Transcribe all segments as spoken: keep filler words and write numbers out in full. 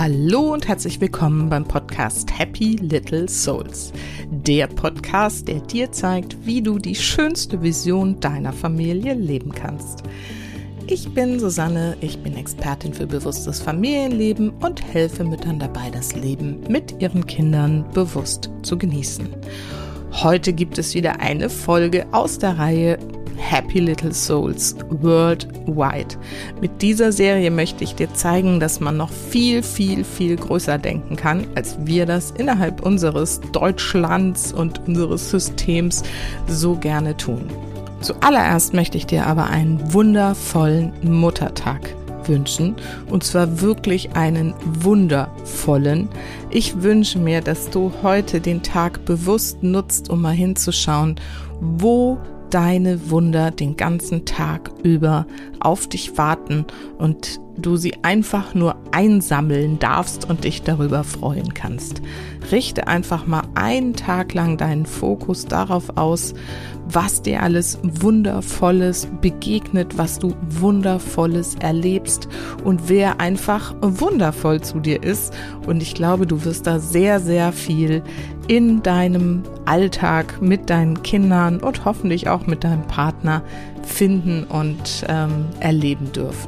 Hallo und herzlich willkommen beim Podcast Happy Little Souls. Der Podcast, der dir zeigt, wie du die schönste Vision deiner Familie leben kannst. Ich bin Susanne, ich bin Expertin für bewusstes Familienleben und helfe Müttern dabei, das Leben mit ihren Kindern bewusst zu genießen. Heute gibt es wieder eine Folge aus der Reihe Happy Little Souls Worldwide. Mit dieser Serie möchte ich dir zeigen, dass man noch viel, viel, viel größer denken kann, als wir das innerhalb unseres Deutschlands und unseres Systems so gerne tun. Zuallererst möchte ich dir aber einen wundervollen Muttertag wünschen, und zwar wirklich einen wundervollen. Ich wünsche mir, dass du heute den Tag bewusst nutzt, um mal hinzuschauen, wo deine Wunder den ganzen Tag über auf dich warten und du sie einfach nur einsammeln darfst und dich darüber freuen kannst. Richte einfach mal einen Tag lang deinen Fokus darauf aus, was dir alles Wundervolles begegnet, was du Wundervolles erlebst und wer einfach wundervoll zu dir ist. Und ich glaube, du wirst da sehr, sehr viel in deinem Alltag mit deinen Kindern und hoffentlich auch mit deinem Partner finden und ähm, erleben dürfen.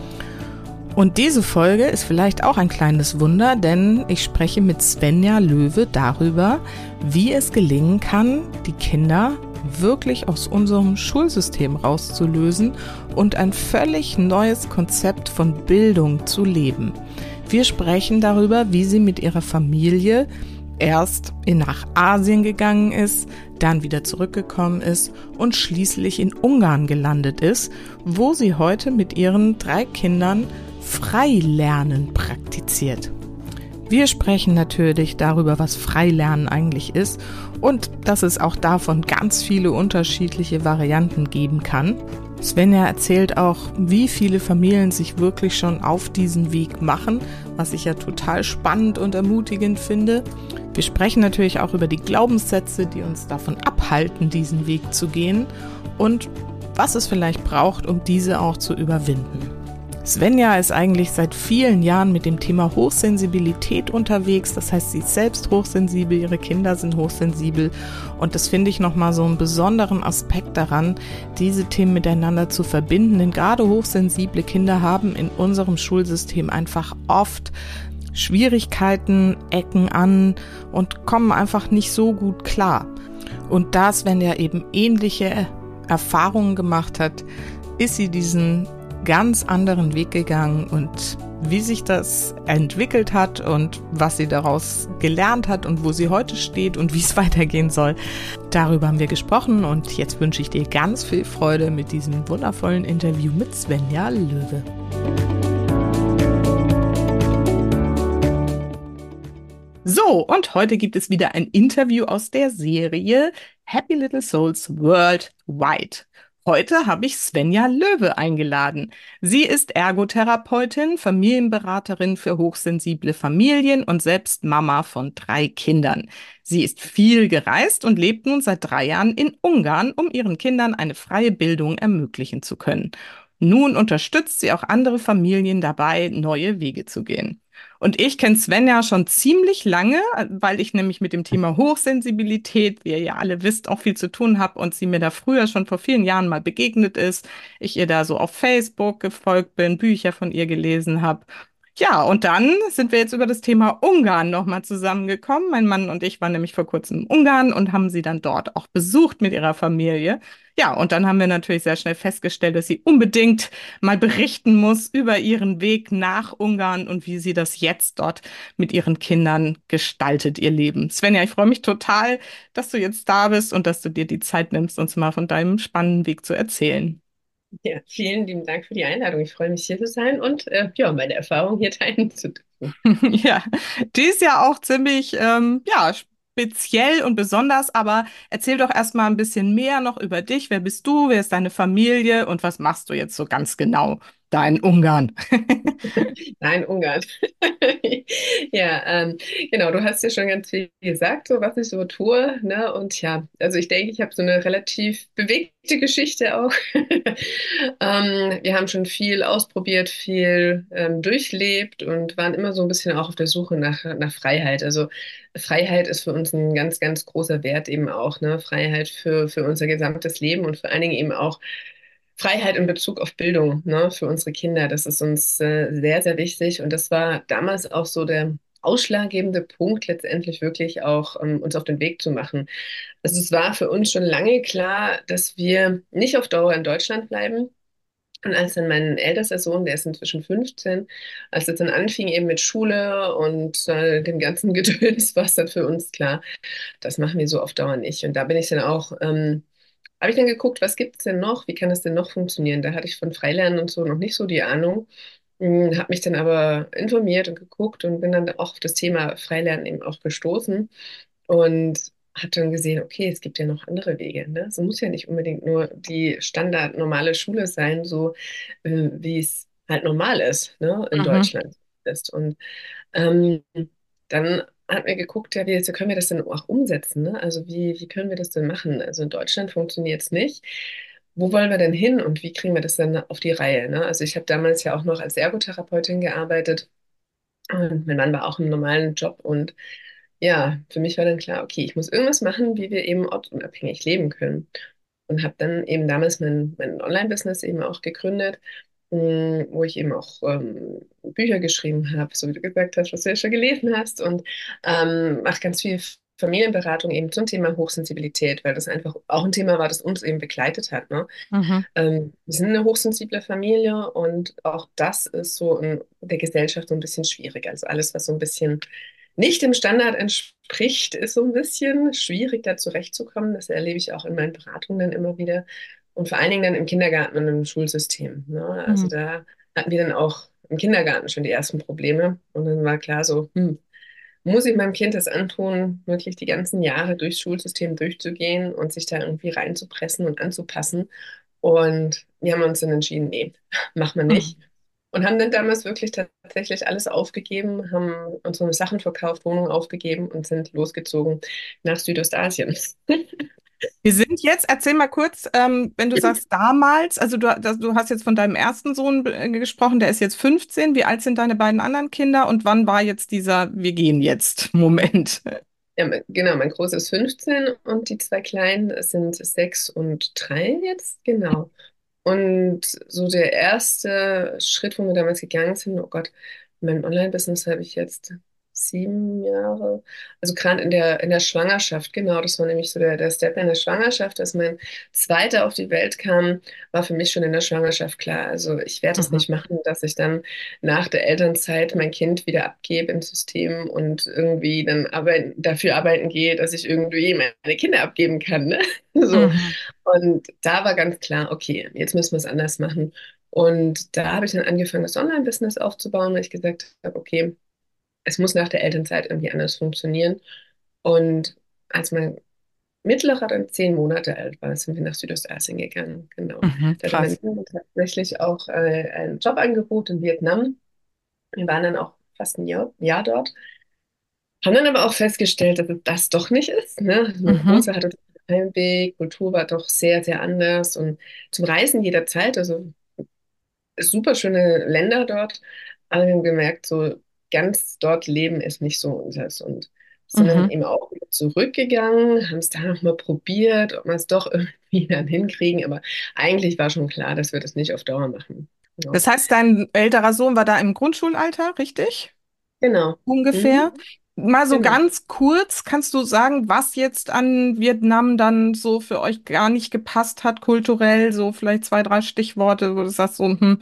Und diese Folge ist vielleicht auch ein kleines Wunder, denn ich spreche mit Svenja Löwe darüber, wie es gelingen kann, die Kinder wirklich aus unserem Schulsystem rauszulösen und ein völlig neues Konzept von Bildung zu leben. Wir sprechen darüber, wie sie mit ihrer Familie erst nach Asien gegangen ist, dann wieder zurückgekommen ist und schließlich in Ungarn gelandet ist, wo sie heute mit ihren drei Kindern Freilernen praktiziert. Wir sprechen natürlich darüber, was Freilernen eigentlich ist und dass es auch davon ganz viele unterschiedliche Varianten geben kann. Svenja erzählt auch, wie viele Familien sich wirklich schon auf diesen Weg machen, was ich ja total spannend und ermutigend finde. Wir sprechen natürlich auch über die Glaubenssätze, die uns davon abhalten, diesen Weg zu gehen und was es vielleicht braucht, um diese auch zu überwinden. Svenja ist eigentlich seit vielen Jahren mit dem Thema Hochsensibilität unterwegs. Das heißt, sie ist selbst hochsensibel, ihre Kinder sind hochsensibel. Und das finde ich nochmal so einen besonderen Aspekt daran, diese Themen miteinander zu verbinden. Denn gerade hochsensible Kinder haben in unserem Schulsystem einfach oft Schwierigkeiten, Ecken an und kommen einfach nicht so gut klar. Und da Svenja eben ähnliche Erfahrungen gemacht hat, ist sie diesen ganz anderen Weg gegangen und wie sich das entwickelt hat und was sie daraus gelernt hat und wo sie heute steht und wie es weitergehen soll. Darüber haben wir gesprochen und jetzt wünsche ich dir ganz viel Freude mit diesem wundervollen Interview mit Svenja Löwe. So, und heute gibt es wieder ein Interview aus der Serie Happy Little Souls Worldwide. Heute habe ich Svenja Löwe eingeladen. Sie ist Ergotherapeutin, Familienberaterin für hochsensible Familien und selbst Mama von drei Kindern. Sie ist viel gereist und lebt nun seit drei Jahren in Ungarn, um ihren Kindern eine freie Bildung ermöglichen zu können. Nun unterstützt sie auch andere Familien dabei, neue Wege zu gehen. Und ich kenne Svenja schon ziemlich lange, weil ich nämlich mit dem Thema Hochsensibilität, wie ihr ja alle wisst, auch viel zu tun habe und sie mir da früher schon vor vielen Jahren mal begegnet ist. Ich ihr da so auf Facebook gefolgt bin, Bücher von ihr gelesen habe. Ja, und dann sind wir jetzt über das Thema Ungarn nochmal zusammengekommen. Mein Mann und ich waren nämlich vor kurzem in Ungarn und haben sie dann dort auch besucht mit ihrer Familie. Ja, und dann haben wir natürlich sehr schnell festgestellt, dass sie unbedingt mal berichten muss über ihren Weg nach Ungarn und wie sie das jetzt dort mit ihren Kindern gestaltet, ihr Leben. Svenja, ich freue mich total, dass du jetzt da bist und dass du dir die Zeit nimmst, uns mal von deinem spannenden Weg zu erzählen. Ja, vielen lieben Dank für die Einladung. Ich freue mich, hier zu sein und äh, ja, meine Erfahrung hier teilen zu dürfen. Ja, die ist ja auch ziemlich, ähm, ja, speziell und besonders, aber erzähl doch erstmal ein bisschen mehr noch über dich. Wer bist du? Wer ist deine Familie? Und was machst du jetzt so ganz genau da in Ungarn? Nein, Ungarn. Ja, ähm, genau, du hast ja schon ganz viel gesagt, so was ich so tue, ne? Und ja, also ich denke, ich habe so eine relativ bewegte Geschichte auch. Ähm, wir haben schon viel ausprobiert, viel ähm, durchlebt und waren immer so ein bisschen auch auf der Suche nach, nach Freiheit. Also Freiheit ist für uns ein ganz, ganz großer Wert eben auch, ne? Freiheit für, für unser gesamtes Leben und vor allen Dingen eben auch Freiheit in Bezug auf Bildung, ne, für unsere Kinder. Das ist uns äh, sehr, sehr wichtig. Und das war damals auch so der ausschlaggebende Punkt, letztendlich wirklich auch ähm, uns auf den Weg zu machen. Also es war für uns schon lange klar, dass wir nicht auf Dauer in Deutschland bleiben. Und als dann mein ältester Sohn, der ist inzwischen fünfzehn, als es dann anfing eben mit Schule und äh, dem ganzen Gedöns, war es dann für uns klar, das machen wir so auf Dauer nicht. Und da bin ich dann auch ähm, habe ich dann geguckt, was gibt es denn noch? Wie kann das denn noch funktionieren? Da hatte ich von Freilernen und so noch nicht so die Ahnung. Habe mich dann aber informiert und geguckt und bin dann auch auf das Thema Freilernen eben auch gestoßen und habe dann gesehen, okay, es gibt ja noch andere Wege. Ne? Es muss ja nicht unbedingt nur die standard normale Schule sein, so äh, wie es halt normal ist, ne, in Mhm. Deutschland ist. Und ähm, dann hat mir geguckt, ja, wie wie können wir das denn auch umsetzen? Ne? Also wie, wie können wir das denn machen? Also in Deutschland funktioniert es nicht. Wo wollen wir denn hin und wie kriegen wir das dann auf die Reihe? Ne? Also ich habe damals ja auch noch als Ergotherapeutin gearbeitet und mein Mann war auch im normalen Job und ja, für mich war dann klar, okay, ich muss irgendwas machen, wie wir eben ortsunabhängig leben können. Und habe dann eben damals mein, mein Online-Business eben auch gegründet, mh, wo ich eben auch ähm, Bücher geschrieben habe, so wie du gesagt hast, was du ja schon gelesen hast, und ähm, mache ganz viel Familienberatung eben zum Thema Hochsensibilität, weil das einfach auch ein Thema war, das uns eben begleitet hat. Ne? Mhm. Ähm, wir sind eine hochsensible Familie und auch das ist so in der Gesellschaft so ein bisschen schwierig. Also alles, was so ein bisschen nicht dem Standard entspricht, ist so ein bisschen schwierig, da zurechtzukommen. Das erlebe ich auch in meinen Beratungen dann immer wieder. Und vor allen Dingen dann im Kindergarten und im Schulsystem. Ne? Also Mhm. da hatten wir dann auch im Kindergarten schon die ersten Probleme. Und dann war klar so, hm, muss ich meinem Kind das antun, wirklich die ganzen Jahre durchs Schulsystem durchzugehen und sich da irgendwie reinzupressen und anzupassen? Und wir haben uns dann entschieden, nee, machen wir Mhm. nicht. Und haben dann damals wirklich tatsächlich alles aufgegeben, haben unsere Sachen verkauft, Wohnung aufgegeben und sind losgezogen nach Südostasien. Wir sind jetzt, erzähl mal kurz, ähm, wenn du sagst damals, also du, das, du hast jetzt von deinem ersten Sohn äh, gesprochen, der ist jetzt fünfzehn. Wie alt sind deine beiden anderen Kinder und wann war jetzt dieser Wir gehen jetzt Moment? Ja, mein- genau, mein Großer ist fünfzehn und die zwei Kleinen sind sechs und drei jetzt, genau. Und so der erste Schritt, wo wir damals gegangen sind, oh Gott, in meinem Online-Business habe ich jetzt sieben Jahre, also gerade in der, in der Schwangerschaft, genau, das war nämlich so der, der Step in der Schwangerschaft, dass mein Zweiter auf die Welt kam, war für mich schon in der Schwangerschaft klar. Also ich werde es Mhm. nicht machen, dass ich dann nach der Elternzeit mein Kind wieder abgebe ins System und irgendwie dann arbeiten, dafür arbeiten gehe, dass ich irgendwie meine Kinder abgeben kann, ne? So. Mhm. Und da war ganz klar, okay, jetzt müssen wir es anders machen. Und da habe ich dann angefangen, das Online-Business aufzubauen, weil ich gesagt habe, okay, es muss nach der Elternzeit irgendwie anders funktionieren. Und als mein Mittlerer dann zehn Monate alt war, sind wir nach Südostasien gegangen. Genau. Mhm. Da hatte mein Krass. Mann tatsächlich auch äh, ein Jobangebot in Vietnam. Wir waren dann auch fast ein Jahr, Jahr dort. Haben dann aber auch festgestellt, dass es das doch nicht ist. Ne? Also mein Mhm. Großer hatte Heimweh, Kultur war doch sehr, sehr anders und zum Reisen jederzeit. Also super schöne Länder dort, aber wir haben gemerkt, so ganz dort leben ist nicht so unseres und sind dann Mhm. eben auch wieder zurückgegangen, haben es da nochmal probiert, ob wir es doch irgendwie dann hinkriegen, aber eigentlich war schon klar, dass wir das nicht auf Dauer machen. Ja. Das heißt, dein älterer Sohn war da im Grundschulalter, richtig? Genau. Mhm. Ungefähr. Mal so Genau. ganz kurz, kannst du sagen, was jetzt an Vietnam dann so für euch gar nicht gepasst hat, kulturell, so vielleicht zwei, drei Stichworte, wo du sagst so, hm.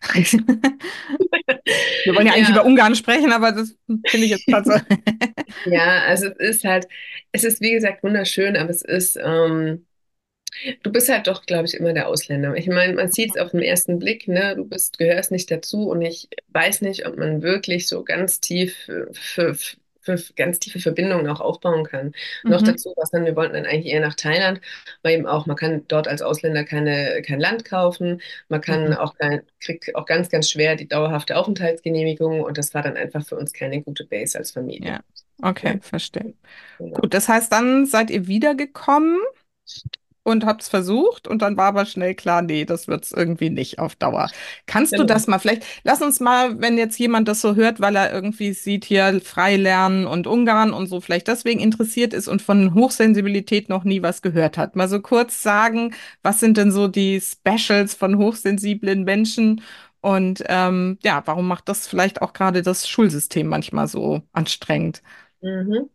Wir wollen ja eigentlich Ja, über Ungarn sprechen, aber das finde ich jetzt gerade so. ja, also es ist halt, es ist wie gesagt wunderschön, aber es ist, ähm, du bist halt doch, glaube ich, immer der Ausländer. Ich meine, man sieht es auf den ersten Blick, ne? Du bist, gehörst nicht dazu und ich weiß nicht, ob man wirklich so ganz tief für, für, für ganz tiefe Verbindungen auch aufbauen kann. Noch Mhm. dazu, was dann, wir wollten dann eigentlich eher nach Thailand, weil eben auch, man kann dort als Ausländer keine, kein Land kaufen, man kann Mhm. auch kein, kriegt auch ganz, ganz schwer die dauerhafte Aufenthaltsgenehmigung und das war dann einfach für uns keine gute Base als Familie. Ja, okay, Ja, verstehe. genau. Gut, das heißt, dann seid ihr wiedergekommen und habt es versucht und dann war aber schnell klar, nee, das wird's irgendwie nicht auf Dauer. Kannst du Genau. das mal vielleicht, lass uns mal, wenn jetzt jemand das so hört, weil er irgendwie sieht hier Freilernen und Ungarn und so vielleicht deswegen interessiert ist und von Hochsensibilität noch nie was gehört hat, mal so kurz sagen, was sind denn so die Specials von hochsensiblen Menschen und ähm, ja, warum macht das vielleicht auch gerade das Schulsystem manchmal so anstrengend? Mhm.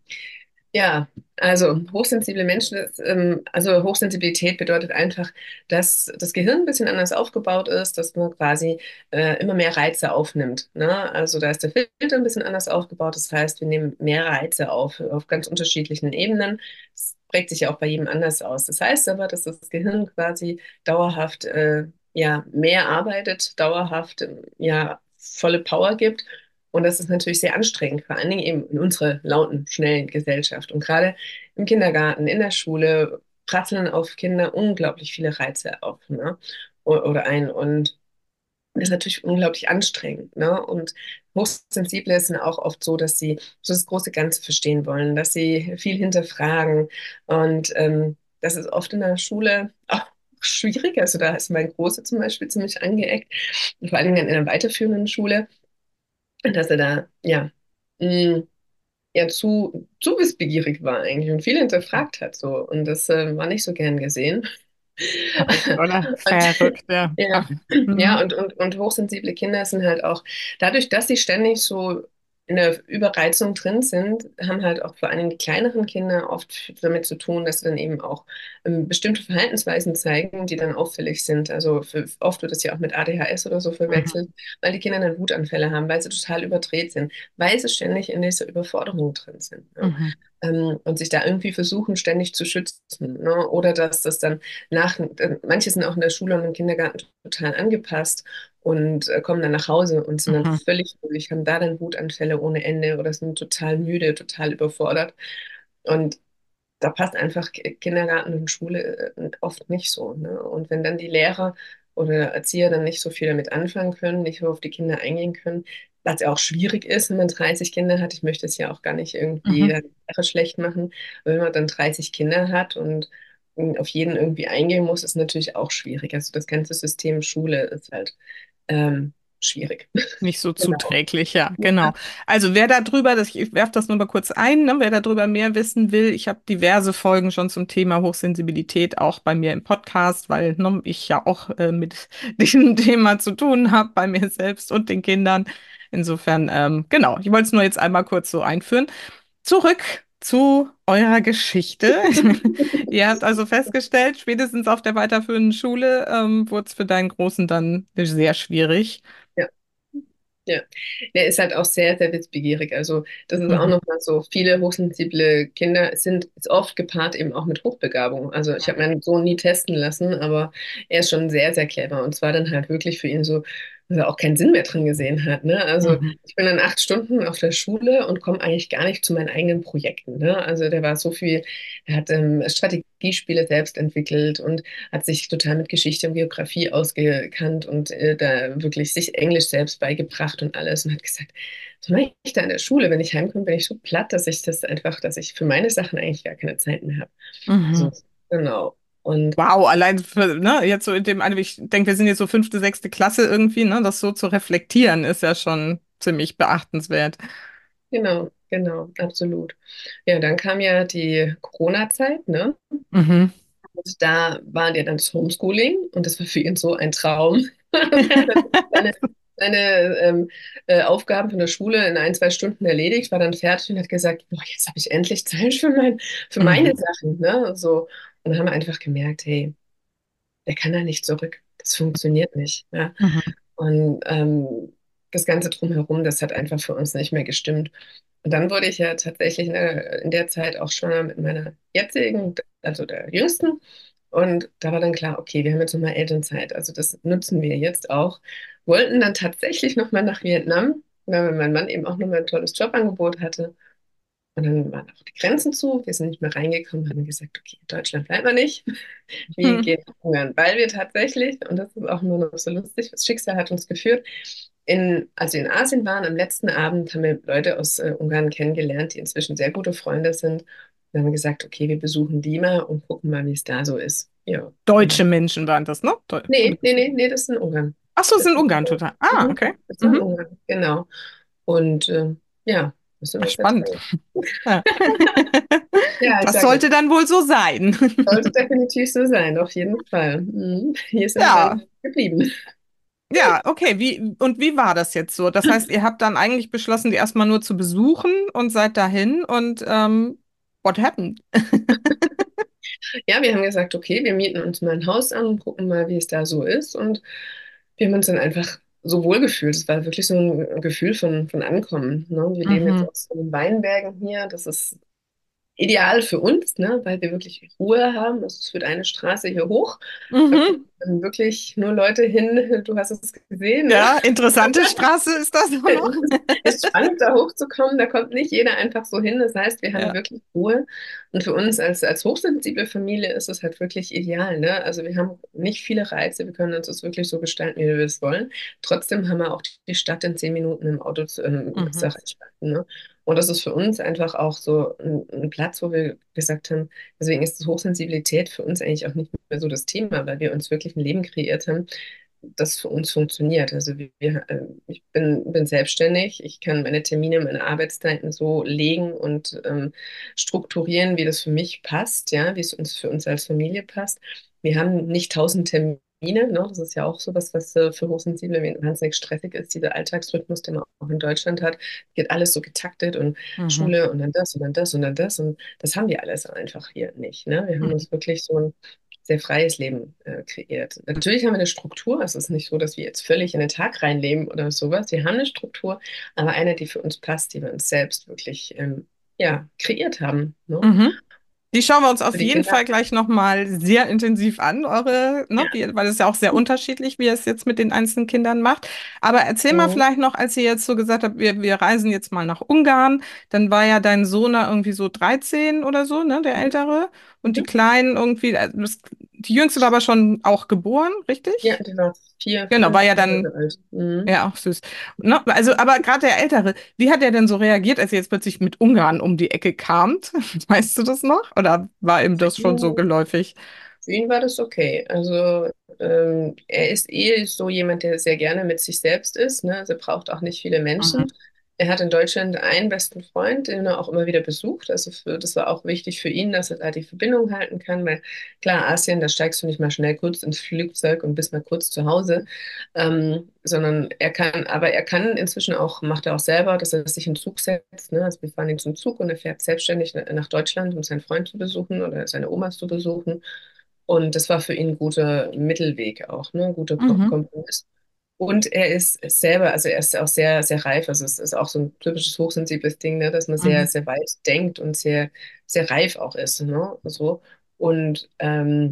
Ja, also hochsensible Menschen, ist, ähm, also Hochsensibilität bedeutet einfach, dass das Gehirn ein bisschen anders aufgebaut ist, dass man quasi äh, immer mehr Reize aufnimmt. Ne? Also da ist der Filter ein bisschen anders aufgebaut. Das heißt, wir nehmen mehr Reize auf, auf ganz unterschiedlichen Ebenen. Das prägt sich ja auch bei jedem anders aus. Das heißt aber, dass das Gehirn quasi dauerhaft äh, ja, mehr arbeitet, dauerhaft ähm, ja, volle Power gibt. Und das ist natürlich sehr anstrengend, vor allen Dingen eben in unserer lauten, schnellen Gesellschaft. Und gerade im Kindergarten, in der Schule prasseln auf Kinder unglaublich viele Reize auf, ne? O- Oder ein. Und das ist natürlich unglaublich anstrengend, ne? Und Hochsensible sind auch oft so, dass sie so das große Ganze verstehen wollen, dass sie viel hinterfragen. Und ähm, das ist oft in der Schule auch schwierig. Also da ist mein Großer zum Beispiel ziemlich angeeckt. Und vor allen Dingen in einer weiterführenden Schule, dass er da, ja, mh, ja zu, zu wissbegierig war eigentlich und viel hinterfragt hat so. Und das äh, war nicht so gern gesehen. Verrückt, oder? Und, Verrückt, ja. ja, Ach, ja mhm. und, und, und hochsensible Kinder sind halt auch, dadurch, dass sie ständig so in der Überreizung drin sind, haben halt auch vor allem die kleineren Kinder oft damit zu tun, dass sie dann eben auch ähm, bestimmte Verhaltensweisen zeigen, die dann auffällig sind. Also für, oft wird es ja auch mit A D H S oder so Mhm. verwechselt, weil die Kinder dann Wutanfälle haben, weil sie total überdreht sind, weil sie ständig in dieser Überforderung drin sind. Ne? Mhm. Ähm, und sich da irgendwie versuchen, ständig zu schützen. Ne? Oder dass das dann nach, äh, manche sind auch in der Schule und im Kindergarten total angepasst und äh, kommen dann nach Hause und sind dann Mhm. völlig ruhig, haben da dann Wutanfälle ohne Ende oder sind total müde, total überfordert. Und da passt einfach Ki- Kindergarten und Schule äh, oft nicht so. Ne? Und wenn dann die Lehrer oder Erzieher dann nicht so viel damit anfangen können, nicht so auf die Kinder eingehen können, was ja auch schwierig ist, wenn man dreißig Kinder hat. Ich möchte es ja auch gar nicht irgendwie Mhm. dann die Sache schlecht machen. Aber wenn man dann dreißig Kinder hat und mm, auf jeden irgendwie eingehen muss, ist natürlich auch schwierig. Also das ganze System Schule ist halt ähm, schwierig. Nicht so Genau. zuträglich, ja, genau. Also wer da drüber, das, ich werfe das nur mal kurz ein, ne, wer da drüber mehr wissen will, ich habe diverse Folgen schon zum Thema Hochsensibilität auch bei mir im Podcast, weil ne, ich ja auch äh, mit diesem Thema zu tun habe, bei mir selbst und den Kindern. Insofern, ähm, genau, ich wollte es nur jetzt einmal kurz so einführen. Zurück zu eurer Geschichte. Ihr habt also festgestellt, spätestens auf der weiterführenden Schule ähm, wurde es für deinen Großen dann sehr schwierig. Ja. Ja, der ist halt auch sehr, sehr wissbegierig. Also das ist auch Mhm. nochmal so, viele hochsensible Kinder sind ist oft gepaart eben auch mit Hochbegabung. Also ich habe meinen Sohn nie testen lassen, aber er ist schon sehr, sehr clever. Und zwar dann halt wirklich für ihn so, dass er auch keinen Sinn mehr drin gesehen hat. Ne? Also Mhm. ich bin dann acht Stunden auf der Schule und komme eigentlich gar nicht zu meinen eigenen Projekten. Ne? Also der war so viel, er hat ähm, Strategiespiele selbst entwickelt und hat sich total mit Geschichte und Geografie ausgekannt und äh, da wirklich sich Englisch selbst beigebracht und alles und hat gesagt, was mache ich da in der Schule? Wenn ich heimkomme, bin ich so platt, dass ich das einfach, dass ich für meine Sachen eigentlich gar keine Zeit mehr habe. Mhm. So, genau. Und Wow, allein für, ne, jetzt so in dem, also ich denke, wir sind jetzt so fünfte, sechste Klasse irgendwie, ne, das so zu reflektieren, ist ja schon ziemlich beachtenswert. genau, genau, absolut. Ja, dann kam ja die Corona-Zeit, ne? Mhm. Und da war ja dann das Homeschooling und das war für ihn so ein Traum. Er hat dann seine, seine ähm, äh, Aufgaben von der Schule in ein, zwei Stunden erledigt, war dann fertig und hat gesagt, boah, jetzt habe ich endlich Zeit für mein, für meine Mhm. Sachen. Ne? So. Und dann haben wir einfach gemerkt, hey, der kann da nicht zurück. Das funktioniert nicht. Ja? Mhm. Und ähm, das Ganze drumherum, das hat einfach für uns nicht mehr gestimmt. Und dann wurde ich ja tatsächlich in der, in der Zeit auch schwanger mit meiner jetzigen, also der jüngsten. Und da war dann klar, okay, wir haben jetzt nochmal Elternzeit. Also das nutzen wir jetzt auch. Wollten dann tatsächlich nochmal nach Vietnam, weil mein Mann eben auch nochmal ein tolles Jobangebot hatte. Und dann waren auch die Grenzen zu, wir sind nicht mehr reingekommen, haben gesagt, okay, in Deutschland bleiben wir nicht. Wir Hm. gehen nach Ungarn, weil wir tatsächlich, und das ist auch nur noch so lustig, das Schicksal hat uns geführt, in, als wir in Asien waren, am letzten Abend haben wir Leute aus äh, Ungarn kennengelernt, die inzwischen sehr gute Freunde sind. Dann haben wir gesagt, okay, wir besuchen die mal und gucken mal, wie es da so ist. Ja, Deutsche genau. Menschen waren das, ne? Deu Nee, nee, nee, nee, das ist in Ungarn. Ach so, es ist Das in ist, Ungarn total. Ah, mhm, okay. das ist in Mhm. Ungarn, genau. Und äh, ja, das ist Ach, immer sehr spannend. toll. Ja. Ja, ich Das sage, sollte dann wohl so sein. sollte definitiv so sein, auf jeden Fall. Mhm. Hier sind wir Ja, dann geblieben. ja, okay. Wie, und wie war das jetzt so? Das heißt, ihr habt dann eigentlich beschlossen, die erstmal nur zu besuchen und seid dahin und ähm, what happened? Ja, wir haben gesagt, okay, wir mieten uns mal ein Haus an und gucken mal, wie es da so ist. Und wir haben uns dann einfach so wohl gefühlt. Es war wirklich so ein Gefühl von, von Ankommen. Ne? Wir leben jetzt Mhm. auch so in den Weinbergen hier. Das ist ideal für uns, ne? Weil wir wirklich Ruhe haben. Also es führt eine Straße hier hoch. Da gucken Mhm. dann wirklich nur Leute hin. Du hast es gesehen, ne? Ja, interessante Straße ist das auch noch. Es ist spannend, da hochzukommen. Da kommt nicht jeder einfach so hin. Das heißt, wir haben Ja. wirklich Ruhe. Und für uns als, als hochsensible Familie ist es halt wirklich ideal, ne? Also wir haben nicht viele Reize. Wir können uns das wirklich so gestalten, wie wir es wollen. Trotzdem haben wir auch die Stadt in zehn Minuten im Auto zu, ähm, zu Mhm. erreichen, ne? Und das ist für uns einfach auch so ein, ein Platz, wo wir gesagt haben, deswegen ist Hochsensibilität für uns eigentlich auch nicht mehr so das Thema, weil wir uns wirklich ein Leben kreiert haben, das für uns funktioniert. Also wir, äh, ich bin, bin selbstständig, ich kann meine Termine, meine Arbeitszeiten so legen und ähm, strukturieren, wie das für mich passt, ja, wie es uns für uns als Familie passt. Wir haben nicht tausend Termine, ne? Das ist ja auch so was, was äh, für Hochsensible wahnsinnig stressig ist, dieser Alltagsrhythmus, den man auch in Deutschland hat. Geht alles so getaktet und Mhm. Schule und dann das und dann das und dann das und das haben wir alles einfach hier nicht, ne? Wir haben Mhm. uns wirklich so ein sehr freies Leben äh, kreiert. Natürlich haben wir eine Struktur. Es ist nicht so, dass wir jetzt völlig in den Tag reinleben oder sowas. Wir haben eine Struktur, aber eine, die für uns passt, die wir uns selbst wirklich ähm, ja, kreiert haben. Ne? Mhm. Die schauen wir uns Für auf die jeden Kinder. Fall gleich nochmal sehr intensiv an, eure, ne, Ja. wie, weil es ja auch sehr unterschiedlich, wie ihr es jetzt mit den einzelnen Kindern macht. Aber erzähl mal Mhm. vielleicht noch, als ihr jetzt so gesagt habt, wir, wir reisen jetzt mal nach Ungarn, dann war ja dein Sohn da irgendwie so dreizehn oder so, ne, der Mhm. Ältere. Und die Mhm. Kleinen irgendwie, äh, das, die Jüngste war aber schon auch geboren, Ja, richtig? die war vier, Genau, vier war ja Monate dann alt. Mhm. ja, auch süß. Ne? Also, aber gerade der Ältere, wie hat er denn so reagiert, als ihr jetzt plötzlich mit Ungarn um die Ecke kamt? Weißt du das noch? Oder war ihm Für das schon so ihn, geläufig? für ihn war das okay. Also ähm, er ist eh so jemand, der sehr gerne mit sich selbst ist. Ne? Also er braucht auch nicht viele Menschen. Mhm. Er hat in Deutschland einen besten Freund, den er auch immer wieder besucht. Also für, das war auch wichtig für ihn, dass er da die Verbindung halten kann, weil klar, Asien, da steigst du nicht mal schnell kurz ins Flugzeug und bist mal kurz zu Hause, ähm, sondern er kann, aber er kann inzwischen auch, macht er auch selber, dass er sich in den Zug setzt. Ne? Also wir fahren ihn zum Zug und er fährt selbstständig nach Deutschland, um seinen Freund zu besuchen oder seine Omas zu besuchen. Und das war für ihn ein guter Mittelweg auch, ne? Ein guter Ko- Mhm. Kompromiss. Und er ist selber, also er ist auch sehr, sehr reif. Also es ist auch so ein typisches hochsensibles Ding, ne? Dass man sehr, Mhm. sehr weit denkt und sehr, sehr reif auch ist, ne? So. Und ähm,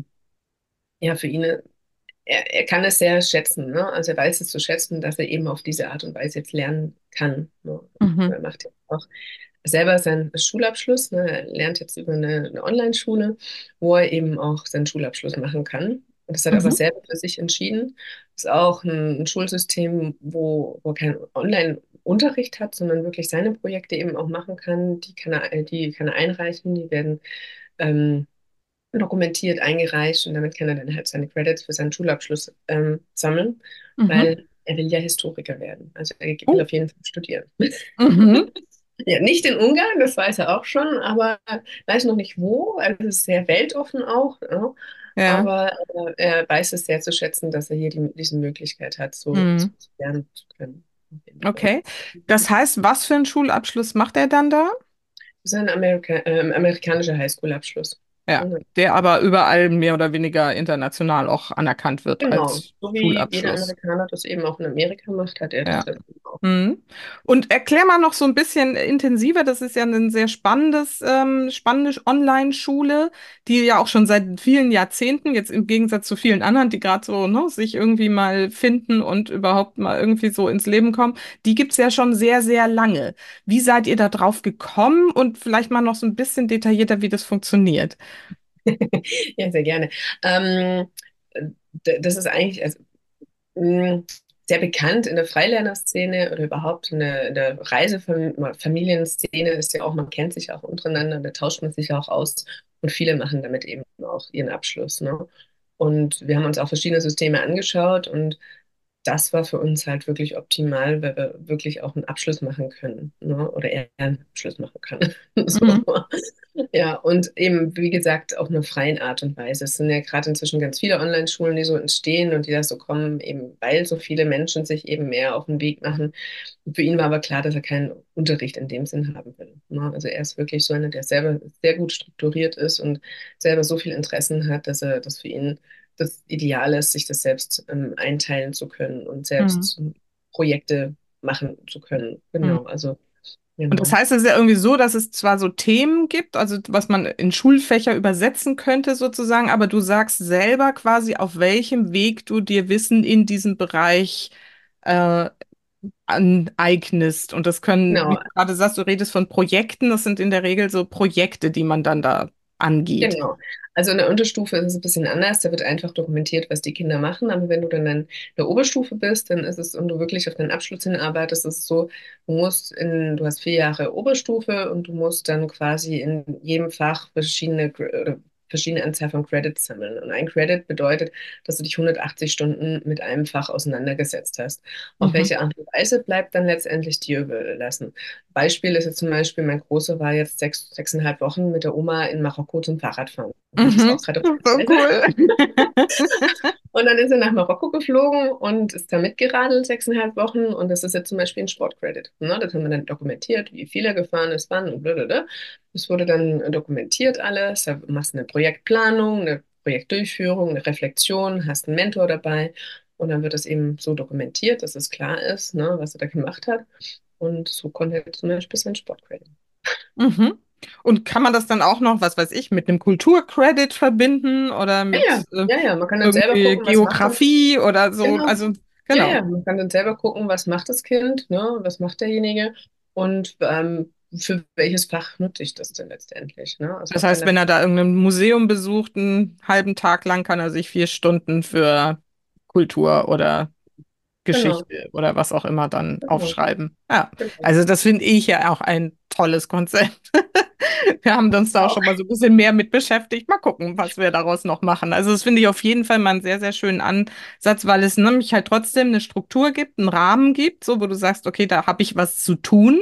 ja, für ihn, er, er kann es sehr schätzen, ne? Also er weiß es zu schätzen, dass er eben auf diese Art und Weise jetzt lernen kann. Ne? Mhm. Er macht ja auch selber seinen Schulabschluss. Ne? Er lernt jetzt über eine, eine Online-Schule, wo er eben auch seinen Schulabschluss machen kann. Und das hat er aber Mhm. selber für sich entschieden. Das ist auch ein, ein Schulsystem, wo, wo er keinen Online-Unterricht hat, sondern wirklich seine Projekte eben auch machen kann. Die kann er, die kann er einreichen, die werden ähm, dokumentiert, eingereicht und damit kann er dann halt seine Credits für seinen Schulabschluss ähm, sammeln, Mhm. weil er will ja Historiker werden. Also er will Oh. auf jeden Fall studieren. Mhm. Ja, nicht in Ungarn, das weiß er auch schon, aber weiß noch nicht wo. Also es ist sehr weltoffen auch, ja. Ja. Aber äh, er weiß es sehr zu schätzen, dass er hier die, diese Möglichkeit hat, so, so Mhm. zu lernen zu können. Auf jeden Fall. Okay. Das heißt, was für einen Schulabschluss macht er dann da? Das ist ein Amerika äh, amerikanischer Highschool-Abschluss. Ja, Mhm. der aber überall mehr oder weniger international auch anerkannt wird Genau, als so wie jeder Schulabschluss. Amerikaner das eben auch in Amerika macht, hat er das Ja. dann Mhm. Und erklär mal noch so ein bisschen intensiver, das ist ja ein sehr spannendes, ähm, spannende Online-Schule, die ja auch schon seit vielen Jahrzehnten, jetzt im Gegensatz zu vielen anderen, die gerade so, ne, sich irgendwie mal finden und überhaupt mal irgendwie so ins Leben kommen, die gibt's ja schon sehr, sehr lange. Wie seid ihr da drauf gekommen und vielleicht mal noch so ein bisschen detaillierter, wie das funktioniert? Ja, sehr gerne. Ähm, d- Das ist eigentlich also, mh, sehr bekannt in der Freilernerszene oder überhaupt in der, in der Reisefamilienszene ist ja auch, man kennt sich auch untereinander, da tauscht man sich auch aus und viele machen damit eben auch ihren Abschluss, ne? Und wir haben uns auch verschiedene Systeme angeschaut und das war für uns halt wirklich optimal, weil wir wirklich auch einen Abschluss machen können, ne? Oder eher einen Abschluss machen kann. So. Mhm. Ja, und eben, wie gesagt, auf eine freien Art und Weise. Es sind ja gerade inzwischen ganz viele Online-Schulen, die so entstehen und die da so kommen, eben weil so viele Menschen sich eben mehr auf den Weg machen. Und für ihn war aber klar, dass er keinen Unterricht in dem Sinn haben will, ne? Also er ist wirklich so einer, der selber sehr gut strukturiert ist und selber so viele Interessen hat, dass er das für ihn das Ideal ist, sich das selbst ähm, einteilen zu können und Mhm. selbst Projekte machen zu können. Mhm. Genau, also Und das genau. heißt, es ist ja irgendwie so, dass es zwar so Themen gibt, also was man in Schulfächer übersetzen könnte sozusagen, aber du sagst selber quasi, auf welchem Weg du dir Wissen in diesem Bereich äh, aneignest. Und das können, wie Genau, du gerade sagst, du redest von Projekten, das sind in der Regel so Projekte, die man dann da angeht. genau. Also in der Unterstufe ist es ein bisschen anders. Da wird einfach dokumentiert, was die Kinder machen. Aber wenn du dann in der Oberstufe bist, dann ist es, und du wirklich auf deinen Abschluss hinarbeitest, ist es so, du musst in, du hast vier Jahre Oberstufe und du musst dann quasi in jedem Fach verschiedene, Gr- oder verschiedene Anzahl von Credits sammeln. Und ein Credit bedeutet, dass du dich hundertachtzig Stunden mit einem Fach auseinandergesetzt hast. Auf Mhm. welche Art und Weise bleibt dann letztendlich dir überlassen. Beispiel ist jetzt zum Beispiel, mein Großer war jetzt sechs, sechseinhalb Wochen mit der Oma in Marokko zum Fahrradfahren. Das ist auch Mhm. gerade auf So der Reise. cool. Und dann ist er nach Marokko geflogen und ist da mitgeradelt sechseinhalb Wochen. Und das ist jetzt zum Beispiel ein Sportcredit. Ne? Das haben wir dann dokumentiert, wie viel er gefahren ist, wann und blablabla. Das wurde dann dokumentiert alles. Da machst du eine Projektplanung, eine Projektdurchführung, eine Reflexion, hast einen Mentor dabei. Und dann wird das eben so dokumentiert, dass es klar ist, ne, was er da gemacht hat. Und so konnte er zum Beispiel sein Sportcredit. Mhm. Und kann man das dann auch noch, was weiß ich, mit einem Kulturcredit verbinden oder Ja, mit ja, äh, ja, ja, man kann dann selber irgendwie gucken, was macht das. Geografie oder so? Genau. Also, Ja, genau. ja, man kann dann selber gucken, was macht das Kind, ne? Was macht derjenige und ähm, für welches Fach nutze ich das denn letztendlich, ne? Also Das was kann heißt, der, wenn er da irgendein Museum besucht, einen halben Tag lang, kann er sich vier Stunden für Kultur oder genau, Geschichte oder was auch immer dann genau, aufschreiben. Ja, genau. also das finde ich ja auch ein tolles Konzept. Wir haben uns da auch Auch. schon mal so ein bisschen mehr mit beschäftigt. Mal gucken, was wir daraus noch machen. Also das finde ich auf jeden Fall mal einen sehr, sehr schönen Ansatz, weil es nämlich halt trotzdem eine Struktur gibt, einen Rahmen gibt, so wo du sagst, okay, da habe ich was zu tun.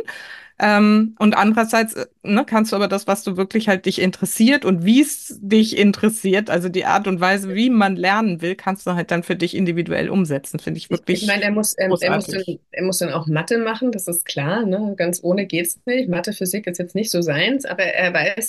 Ähm, und andererseits, äh, ne, kannst du aber das, was du wirklich halt dich interessiert und wie es dich interessiert, also die Art und Weise, wie man lernen will, kannst du halt dann für dich individuell umsetzen. Finde ich Ich, ich meine, wirklich er muss, ähm, er muss dann, großartig. er muss dann auch Mathe machen, das ist klar, ne? Ganz ohne geht's nicht. Mathe, Physik ist jetzt nicht so seins, aber er weiß,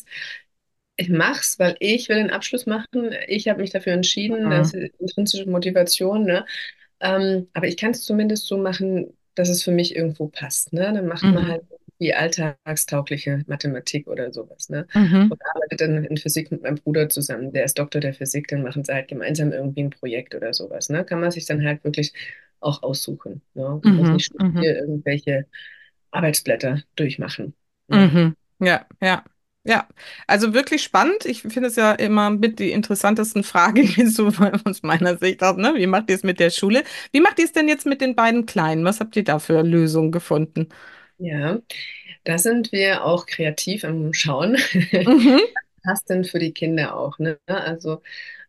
ich mach's, weil ich will den Abschluss machen. Ich habe mich dafür entschieden, das Mhm. ist intrinsische Motivation, ne? Ähm, aber ich kann es zumindest so machen, dass es für mich irgendwo passt, ne? Dann macht man Mhm. halt die alltagstaugliche Mathematik oder sowas, ne? Mhm. Und arbeitet dann in Physik mit meinem Bruder zusammen. Der ist Doktor der Physik, dann machen sie halt gemeinsam irgendwie ein Projekt oder sowas, ne? Kann man sich dann halt wirklich auch aussuchen, ne? Und muss Mhm. nicht Mhm. hier irgendwelche Arbeitsblätter durchmachen, ne? Mhm. Ja, ja, ja. Also wirklich spannend. Ich finde es ja immer mit die interessantesten Fragen, die so aus meiner Sicht auch, ne? Wie macht ihr es mit der Schule? Wie macht ihr es denn jetzt mit den beiden Kleinen? Was habt ihr da für Lösungen gefunden? Ja, da sind wir auch kreativ am Schauen. Mhm. Passt denn für die Kinder auch, ne? Also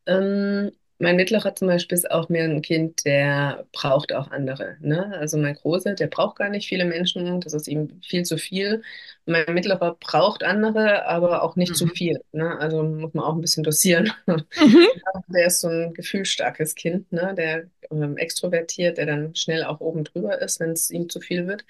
ähm, mein Mittlerer zum Beispiel ist auch mehr ein Kind, der braucht auch andere, ne? Also mein Großer, der braucht gar nicht viele Menschen, das ist ihm viel zu viel. Mein Mittlerer braucht andere, aber auch nicht zu Mhm. viel, ne? Also muss man auch ein bisschen dosieren. Mhm. Der ist so ein gefühlsstarkes Kind, ne? Der ähm, extrovertiert, der dann schnell auch oben drüber ist, wenn es ihm zu viel wird.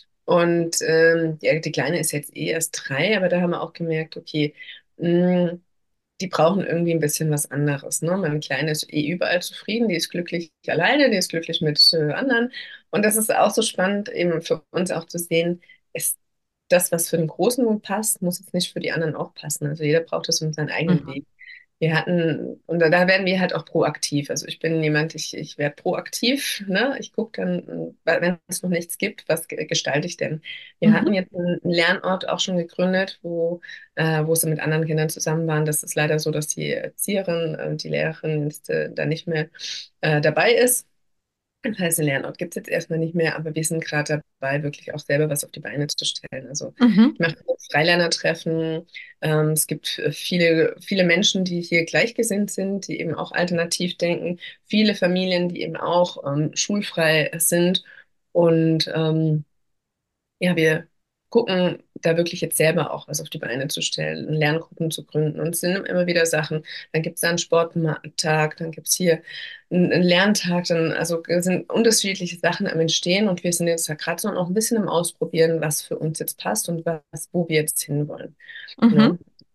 Und ähm, die, die Kleine ist jetzt eh erst drei, aber da haben wir auch gemerkt, okay, mh, die brauchen irgendwie ein bisschen was anderes. Ne? Meine Kleine ist eh überall zufrieden, die ist glücklich alleine, die ist glücklich mit äh, anderen. Und das ist auch so spannend, eben für uns auch zu sehen, ist das, was für den Großen gut passt, muss jetzt nicht für die anderen auch passen. Also jeder braucht das in seinen eigenen Mhm. Weg. Wir hatten, und da, da werden wir halt auch proaktiv. Also ich bin jemand, ich, ich werde proaktiv, ne? Ich gucke dann, weil- wenn es noch nichts gibt, was ge- gestalte ich denn? Wir hatten Mhm. jetzt einen Lernort auch schon gegründet, wo, äh, wo sie mit anderen Kindern zusammen waren. Das ist leider so, dass die Erzieherin, äh, die Lehrerin jetzt äh, da nicht mehr äh, dabei ist. Das heißt, den Lernort gibt es jetzt erstmal nicht mehr, aber wir sind gerade dabei, wirklich auch selber was auf die Beine zu stellen. Also ich Mhm. mache Freilernertreffen. Ähm, es gibt äh, viele, viele Menschen, die hier gleichgesinnt sind, die eben auch alternativ denken. Viele Familien, die eben auch ähm, schulfrei sind. Und ähm, ja, wir gucken da wirklich jetzt selber auch was auf die Beine zu stellen, Lerngruppen zu gründen. Und es sind immer wieder Sachen. Dann gibt es da einen Sporttag, dann gibt es hier einen, einen Lerntag. Dann, also es sind unterschiedliche Sachen am Entstehen und wir sind jetzt da gerade so noch ein bisschen im Ausprobieren, was für uns jetzt passt und was, wo wir jetzt hinwollen. Mhm. Ne?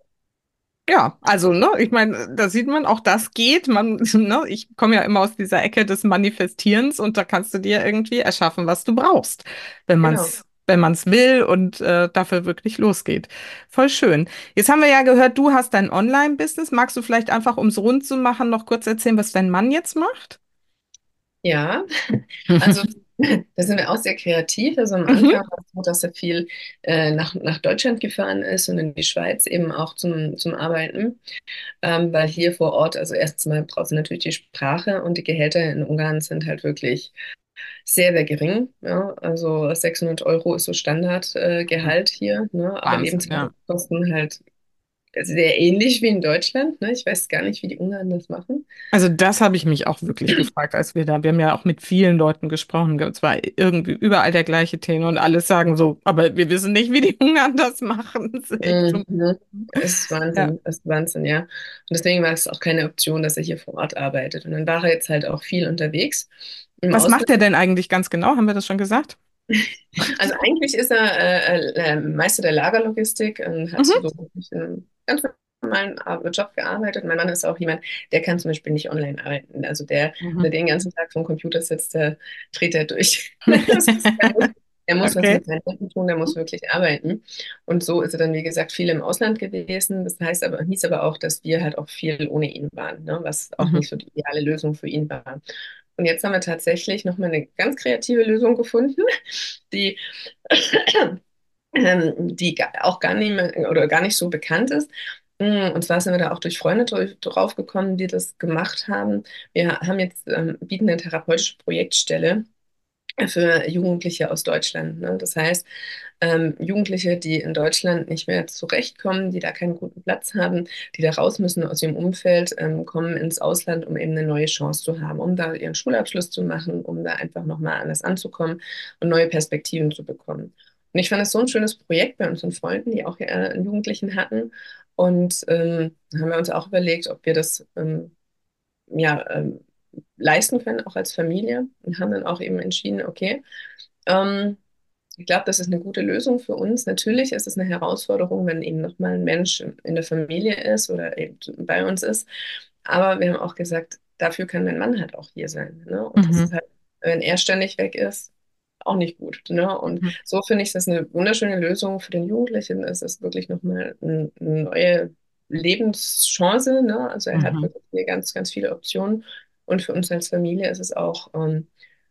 Ja, also, ne, ich meine, da sieht man, auch das geht. Man, ne, ich komme ja immer aus dieser Ecke des Manifestierens und da kannst du dir irgendwie erschaffen, was du brauchst, wenn Genau. man's, wenn man's will und äh, dafür wirklich losgeht. Voll schön. Jetzt haben wir ja gehört, du hast dein Online-Business. Magst du vielleicht einfach, um es rund zu machen, noch kurz erzählen, was dein Mann jetzt macht? Ja, also da sind wir auch sehr kreativ. Also am Mhm. Anfang war es so, dass er viel äh, nach, nach Deutschland gefahren ist und in die Schweiz eben auch zum, zum Arbeiten. Ähm, weil hier vor Ort, also erstens mal brauchst du natürlich die Sprache und die Gehälter in Ungarn sind halt wirklich sehr, sehr gering. Ja? Also sechshundert Euro ist so Standardgehalt äh, Gehalt hier, ne? Aber Wahnsinn, ja. Lebenshaltungskosten halt sehr ähnlich wie in Deutschland. Ne? Ich weiß gar nicht, wie die Ungarn das machen. Also das habe ich mich auch wirklich gefragt, als wir da, wir haben ja auch mit vielen Leuten gesprochen, es war irgendwie überall der gleiche Tenor und alles sagen so, aber wir wissen nicht, wie die Ungarn das machen. Das ist echt so. Mhm. Es ist Ja. Wahnsinn, es ist Wahnsinn, ja. Und deswegen war es auch keine Option, dass er hier vor Ort arbeitet. Und dann war er jetzt halt auch viel unterwegs im Was Ausland. macht er denn eigentlich ganz genau? Haben wir das schon gesagt? Also eigentlich ist er äh, äh, Meister der Lagerlogistik und hat so Mhm. wirklich einen ganz normalen Ar- Job gearbeitet. Mein Mann ist auch jemand, der kann zum Beispiel nicht online arbeiten. Also der, der Mhm. den ganzen Tag vom Computer sitzt, der dreht er durch. Das ist, der muss, der muss was Okay. mit seinen Händen tun, der muss wirklich arbeiten. Und so ist er dann, wie gesagt, viel im Ausland gewesen. Das heißt aber, hieß aber auch, dass wir halt auch viel ohne ihn waren, ne? Was auch Mhm. nicht so die ideale Lösung für ihn war. Und jetzt haben wir tatsächlich nochmal eine ganz kreative Lösung gefunden, die, ähm, die ga- auch gar nicht mehr, oder gar nicht so bekannt ist. Mm, Und zwar sind wir da auch durch Freunde dra- drauf gekommen, die das gemacht haben. Wir haben jetzt, ähm, bieten eine therapeutische Projektstelle für Jugendliche aus Deutschland. Ne? Das heißt, ähm, Jugendliche, die in Deutschland nicht mehr zurechtkommen, die da keinen guten Platz haben, die da raus müssen aus ihrem Umfeld, ähm, kommen ins Ausland, um eben eine neue Chance zu haben, um da ihren Schulabschluss zu machen, um da einfach nochmal anders anzukommen und neue Perspektiven zu bekommen. Und ich fand es so ein schönes Projekt bei unseren Freunden, die auch äh, einen Jugendlichen hatten. Und ähm, haben wir uns auch überlegt, ob wir das ähm, ja, ähm, leisten können, auch als Familie. Und haben dann auch eben entschieden, okay, ähm, ich glaube, das ist eine gute Lösung für uns. Natürlich ist es eine Herausforderung, wenn eben nochmal ein Mensch in der Familie ist oder eben bei uns ist. Aber wir haben auch gesagt, dafür kann mein Mann halt auch hier sein. Ne? Und das ist Mhm. halt, wenn er ständig weg ist, auch nicht gut. Ne? Und Mhm. so finde ich das eine wunderschöne Lösung für den Jugendlichen. Es ist wirklich nochmal ein, eine neue Lebenschance. Ne? Also er hat Mhm. wirklich hier ganz, ganz viele Optionen. Und für uns als Familie ist es auch ähm,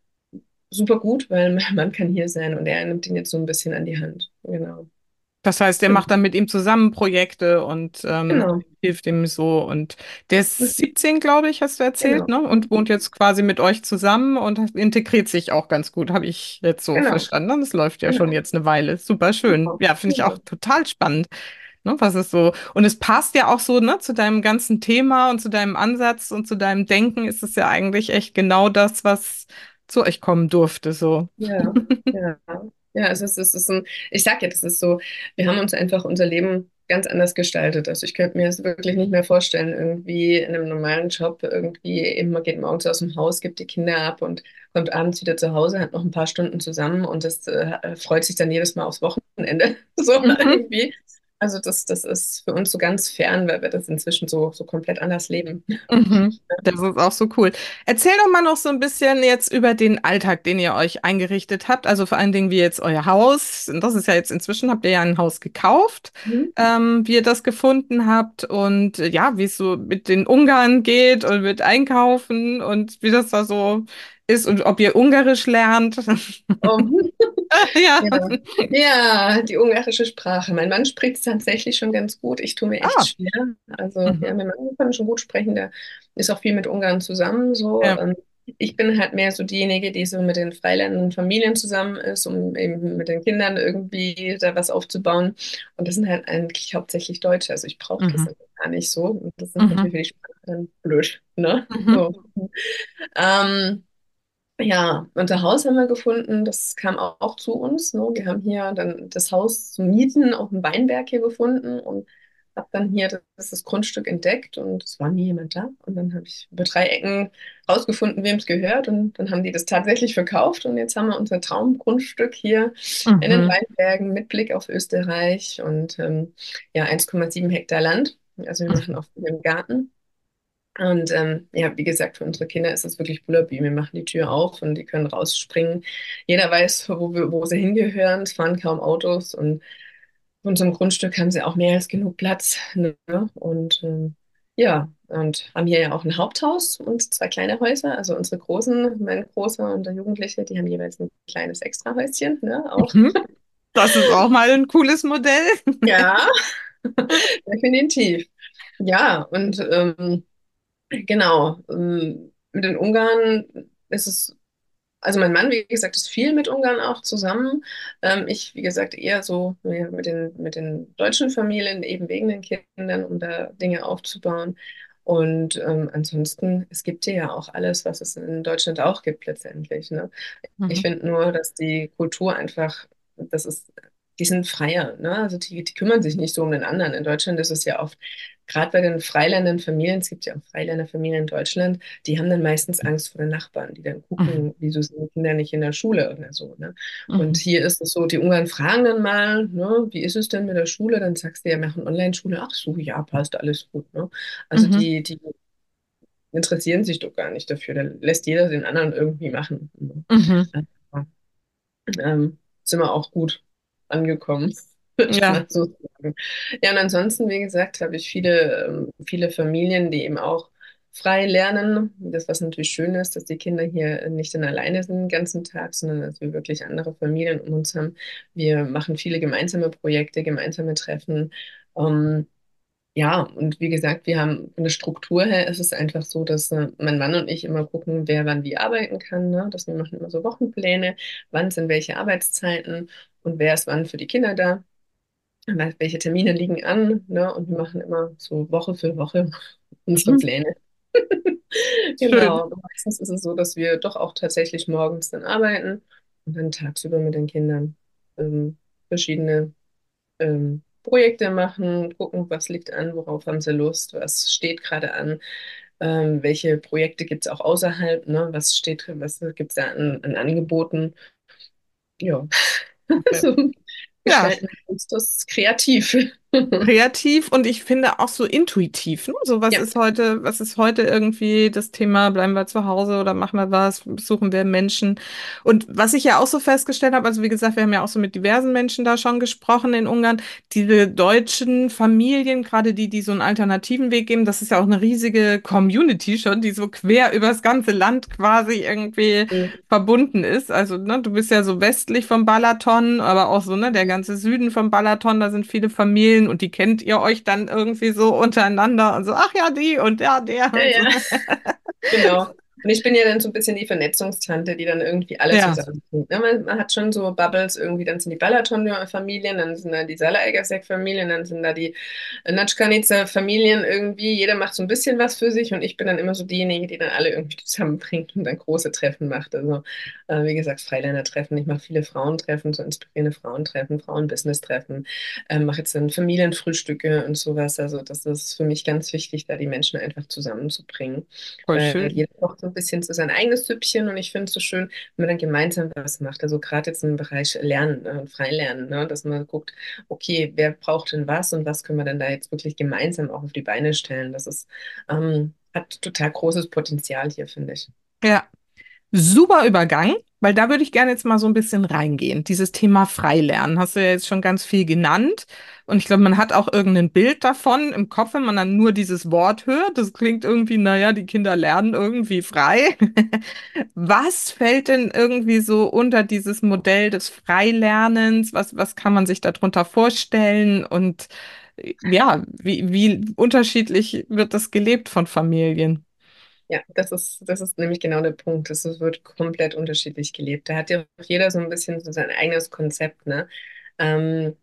super gut, weil mein Mann kann hier sein und er nimmt ihn jetzt so ein bisschen an die Hand. Genau. Das heißt, er macht dann mit ihm zusammen Projekte und ähm, Genau. hilft ihm so. Und der ist siebzehn, glaube ich, hast du erzählt, Genau. ne? Und wohnt jetzt quasi mit euch zusammen und integriert sich auch ganz gut, habe ich jetzt so Genau. verstanden. Und das läuft ja schon Genau. jetzt eine Weile. Super schön. Genau. Ja, finde ich auch Genau. total spannend. Ne, was ist so? Und es passt ja auch so, ne, zu deinem ganzen Thema und zu deinem Ansatz und zu deinem Denken ist es ja eigentlich echt genau das, was zu euch kommen durfte, so. Ja, ja. Ja, es ist, es ist ein, ich sag ja, das ist so, wir haben uns einfach unser Leben ganz anders gestaltet. Also ich könnte mir das wirklich nicht mehr vorstellen, irgendwie in einem normalen Job, irgendwie eben, man geht morgens aus dem Haus, gibt die Kinder ab und kommt abends wieder zu Hause, hat noch ein paar Stunden zusammen und das äh, freut sich dann jedes Mal aufs Wochenende. So Mhm. irgendwie. Also das, das ist für uns so ganz fern, weil wir das inzwischen so, so komplett anders leben. Mhm. Das ist auch so cool. Erzähl doch mal noch so ein bisschen jetzt über den Alltag, den ihr euch eingerichtet habt. Also vor allen Dingen, wie jetzt euer Haus, und das ist ja jetzt inzwischen, habt ihr ja ein Haus gekauft, Mhm. ähm, wie ihr das gefunden habt und äh, ja, wie es so mit den Ungarn geht und mit Einkaufen und wie das da so ist und ob ihr Ungarisch lernt. Oh. Ja. Ja. Ja, die ungarische Sprache. Mein Mann spricht es tatsächlich schon ganz gut. Ich tue mir echt Ah. schwer. Also, ja, Mhm. mein Mann kann schon gut sprechen. Der ist auch viel mit Ungarn zusammen. So, Ja. ähm, ich bin halt mehr so diejenige, die so mit den freilernenden Familien zusammen ist, um eben mit den Kindern irgendwie da was aufzubauen. Und das sind halt eigentlich hauptsächlich Deutsche. Also, ich brauche das Mhm. also gar nicht so. Und das ist natürlich Mhm. für die Sprache dann blöd, ne? Mhm. So. Ähm, ja, unser Haus haben wir gefunden, das kam auch, auch zu uns. Ne? Wir haben hier dann das Haus zu mieten auf dem Weinberg hier gefunden und habe dann hier das, das Grundstück entdeckt und es war nie jemand da. Und dann habe ich über drei Ecken rausgefunden, wem es gehört und dann haben die das tatsächlich verkauft und jetzt haben wir unser Traumgrundstück hier in den Mhm. Weinbergen mit Blick auf Österreich und ähm, ja, eins Komma sieben Hektar Land. Also wir machen auch viel im Garten. Und ähm, ja, wie gesagt, für unsere Kinder ist es wirklich Bullabü. Wir machen die Tür auf und die können rausspringen. Jeder weiß, wo, wir, wo sie hingehören. Es fahren kaum Autos und auf unserem Grundstück haben sie auch mehr als genug Platz. Ne? Und ähm, ja, und haben hier ja auch ein Haupthaus und zwei kleine Häuser. Also unsere Großen, mein Großer und der Jugendliche, die haben jeweils ein kleines Extrahäuschen, ne? Auch. Mhm. Das ist auch mal ein cooles Modell. Ja, definitiv. Ja, und ähm, genau. Ähm, mit den Ungarn ist es, also mein Mann, wie gesagt, ist viel mit Ungarn auch zusammen. Ähm, ich, wie gesagt, eher so ja, mit den, mit den deutschen Familien, eben wegen den Kindern, um da Dinge aufzubauen. Und ähm, ansonsten, es gibt hier ja auch alles, was es in Deutschland auch gibt letztendlich. Ne? Ich Mhm. finde nur, dass die Kultur einfach, das ist, die sind freier, ne? Also die, die kümmern sich nicht so um den anderen. In Deutschland ist es ja oft, gerade bei den freiländern Familien, es gibt ja auch Freiländerfamilien in Deutschland, die haben dann meistens Angst vor den Nachbarn, die dann Mhm. gucken, wieso sind die Kinder nicht in der Schule oder so, ne? Und Mhm. hier ist es so, die Ungarn fragen dann mal, ne, wie ist es denn mit der Schule? Dann sagst du ja, wir machen Online-Schule. Ach so, ja, passt alles gut, ne? Also Mhm. die, die interessieren sich doch gar nicht dafür. Da lässt jeder den anderen irgendwie machen. Ne? Mhm. Also, ähm, sind wir auch gut angekommen, würde ich mal Ja. so sagen. Ja, und ansonsten, wie gesagt, habe ich viele, ähm, viele Familien, die eben auch frei lernen. Das, was natürlich schön ist, dass die Kinder hier nicht dann alleine sind den ganzen Tag, sondern dass wir wirklich andere Familien um uns haben. Wir machen viele gemeinsame Projekte, gemeinsame Treffen. Ähm, ja, und wie gesagt, wir haben von der Struktur her ist es einfach so, dass äh, mein Mann und ich immer gucken, wer wann wie arbeiten kann, ne? Dass wir machen immer so Wochenpläne, wann sind welche Arbeitszeiten und wer ist wann für die Kinder da, und welche Termine liegen an, ne? Und wir machen immer so Woche für Woche unsere Mhm. Pläne. Schön. Genau. Und meistens ist es so, dass wir doch auch tatsächlich morgens dann arbeiten und dann tagsüber mit den Kindern ähm, verschiedene ähm, Projekte machen, gucken, was liegt an, worauf haben sie Lust, was steht gerade an, ähm, welche Projekte gibt es auch außerhalb, ne? Was steht, was gibt es da an, an Angeboten? Ja, Okay. so Ja, gestalten wir uns das kreativ. kreativ und ich finde auch so intuitiv. Ne? So, was Ja. ist heute, was ist heute irgendwie das Thema? Bleiben wir zu Hause oder machen wir was? Besuchen wir Menschen? Und was ich ja auch so festgestellt habe, also wie gesagt, wir haben ja auch so mit diversen Menschen da schon gesprochen in Ungarn, diese deutschen Familien, gerade die, die so einen alternativen Weg geben, das ist ja auch eine riesige Community schon, die so quer übers ganze Land quasi irgendwie verbunden ist. Also, ne, du bist ja so westlich vom Balaton, aber auch so, ne, der ganze Süden vom Balaton, da sind viele Familien und die kennt ihr euch dann irgendwie so untereinander und so, ach ja, die und ja, der Ja, und so. ja. Genau. Und ich bin ja dann so ein bisschen die Vernetzungstante, die dann irgendwie alle Ja. zusammenbringt. Ne? Man, man hat schon so Bubbles, irgendwie, dann sind die Balaton-Familien, dann sind da die Zalaegerszeg-Familien, dann sind da die Natschkanitzer-Familien irgendwie. Jeder macht so ein bisschen was für sich und ich bin dann immer so diejenige, die dann alle irgendwie zusammenbringt und dann große Treffen macht. Also, äh, wie gesagt, Freiländertreffen. Ich mache viele Frauentreffen, so inspirierende Frauentreffen, Frauen-Business-Treffen, äh, mache jetzt dann Familienfrühstücke und sowas. Also, das ist für mich ganz wichtig, da die Menschen einfach zusammenzubringen. Voll Weil schön. jeder kocht ein bisschen so sein eigenes Süppchen und ich finde es so schön, wenn man dann gemeinsam was macht. Also gerade jetzt im Bereich Lernen äh, und Freilernen, ne? Dass man guckt, okay, wer braucht denn was und was können wir denn da jetzt wirklich gemeinsam auch auf die Beine stellen. Das ist, ähm, hat total großes Potenzial hier, finde ich. Ja. Super Übergang, weil da würde ich gerne jetzt mal so ein bisschen reingehen. Dieses Thema Freilernen hast du ja jetzt schon ganz viel genannt. Und ich glaube, man hat auch irgendein Bild davon im Kopf, wenn man dann nur dieses Wort hört. Das klingt irgendwie, naja, die Kinder lernen irgendwie frei. Was fällt denn irgendwie so unter dieses Modell des Freilernens? Was, was kann man sich darunter vorstellen? Und äh, ja, wie, wie unterschiedlich wird das gelebt von Familien? Ja, das ist, das ist nämlich genau der Punkt. Es wird komplett unterschiedlich gelebt. Da hat ja auch jeder so ein bisschen so sein eigenes Konzept, ne? Ähm,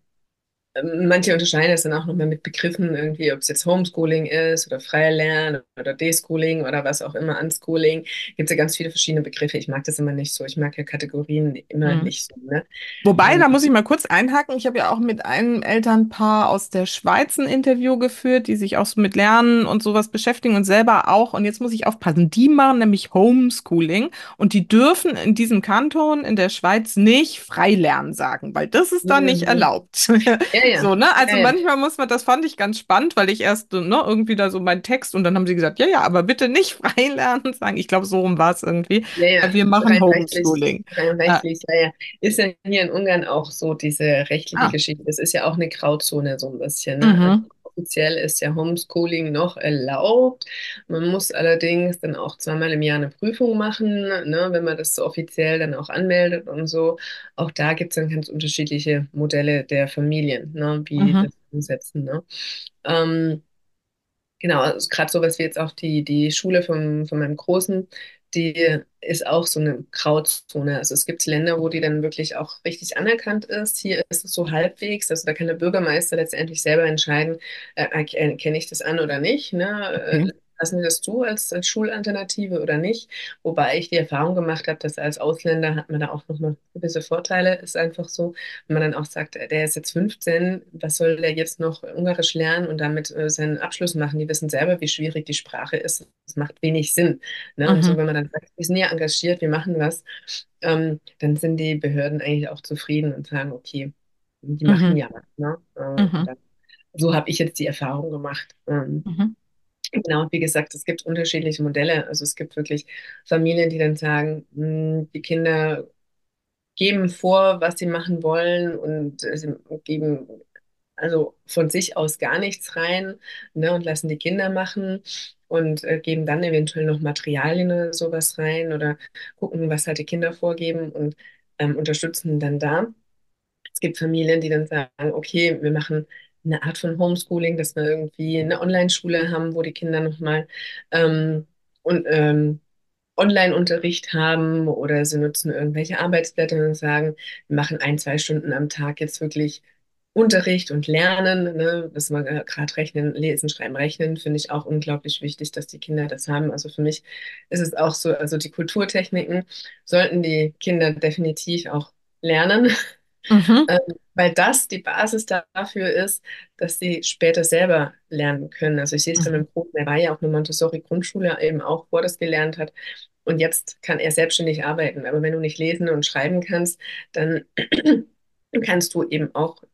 Manche unterscheiden es dann auch nochmal mit Begriffen irgendwie, ob es jetzt Homeschooling ist oder freie Lernen oder Deschooling oder was auch immer, Unschooling. Gibt es ja ganz viele verschiedene Begriffe. Ich mag das immer nicht so. Ich mag ja Kategorien immer Mhm. nicht so, ne? Wobei, Ähm, da muss ich mal kurz einhaken. Ich habe ja auch mit einem Elternpaar aus der Schweiz ein Interview geführt, die sich auch so mit Lernen und sowas beschäftigen und selber auch. Und jetzt muss ich aufpassen. Die machen nämlich Homeschooling und die dürfen in diesem Kanton in der Schweiz nicht Freilernen sagen, weil das ist da nicht mhm. erlaubt. Ja, ja, So, ne? ja, Also ja, manchmal muss man, das fand ich ganz spannend, weil ich erst, ne, irgendwie da so meinen Text und dann haben sie gesagt, ja, ja, aber bitte nicht Freilernen sagen. Ich glaube, so rum war es irgendwie. ja, ja. Wir machen Rein rechtlich, Homeschooling. rein Äh, rechtlich, ja, ja. Ist ja hier in Ungarn auch so diese rechtliche ah, Geschichte. Das ist ja auch eine Grauzone so ein bisschen, ne? Also mhm. offiziell ist ja Homeschooling noch erlaubt. Man muss allerdings dann auch zweimal im Jahr eine Prüfung machen, ne? Wenn man das so offiziell dann auch anmeldet und so. Auch da gibt es dann ganz unterschiedliche Modelle der Familien, ne? Wie Mhm. das umsetzen, ne? Ähm, Genau, also gerade so was wie jetzt auch die, die Schule von, von meinem Großen, die ist auch so eine Grauzone. Also es gibt Länder, wo die dann wirklich auch richtig anerkannt ist. Hier ist es so halbwegs. Also da kann der Bürgermeister letztendlich selber entscheiden, äh, erkenne ich das an oder nicht. Ne? Okay. Äh, Lassen wir das zu als, als Schulalternative oder nicht? Wobei ich die Erfahrung gemacht habe, dass als Ausländer hat man da auch nochmal gewisse Vorteile. Ist einfach so, wenn man dann auch sagt, äh, der ist jetzt fünfzehn, was soll der jetzt noch Ungarisch lernen und damit äh, seinen Abschluss machen? Die wissen selber, wie schwierig die Sprache ist. Das macht wenig Sinn. Ne? Und so, Mhm. wenn man dann sagt, wir sind ja engagiert, wir machen was, ähm, dann sind die Behörden eigentlich auch zufrieden und sagen, okay, die machen Mhm. ja was. Ne? Äh, und Mhm. dann, so habe ich jetzt die Erfahrung gemacht. Ähm, Mhm. Genau, wie gesagt, es gibt unterschiedliche Modelle. Also es gibt wirklich Familien, die dann sagen, mh, die Kinder geben vor, was sie machen wollen und äh, sie geben also von sich aus gar nichts rein, ne, und lassen die Kinder machen und äh, geben dann eventuell noch Materialien oder sowas rein oder gucken, was halt die Kinder vorgeben und ähm, unterstützen dann da. Es gibt Familien, die dann sagen, okay, wir machen eine Art von Homeschooling, dass wir irgendwie eine Online-Schule haben, wo die Kinder nochmal ähm, und ähm, Online-Unterricht haben oder sie nutzen irgendwelche Arbeitsblätter und sagen, wir machen ein, zwei Stunden am Tag jetzt wirklich Unterricht und Lernen, ne? Dass man äh, gerade rechnen, lesen, schreiben, rechnen, finde ich auch unglaublich wichtig, dass die Kinder das haben. Also für mich ist es auch so, also die Kulturtechniken sollten die Kinder definitiv auch lernen. Mhm. Ähm, weil das die Basis dafür ist, dass sie später selber lernen können. Also ich sehe es bei Mhm. meinem Bruder, der war ja auch eine Montessori-Grundschule eben auch, wo er das gelernt hat. Und jetzt kann er selbstständig arbeiten. Aber wenn du nicht lesen und schreiben kannst, dann kannst du eben auch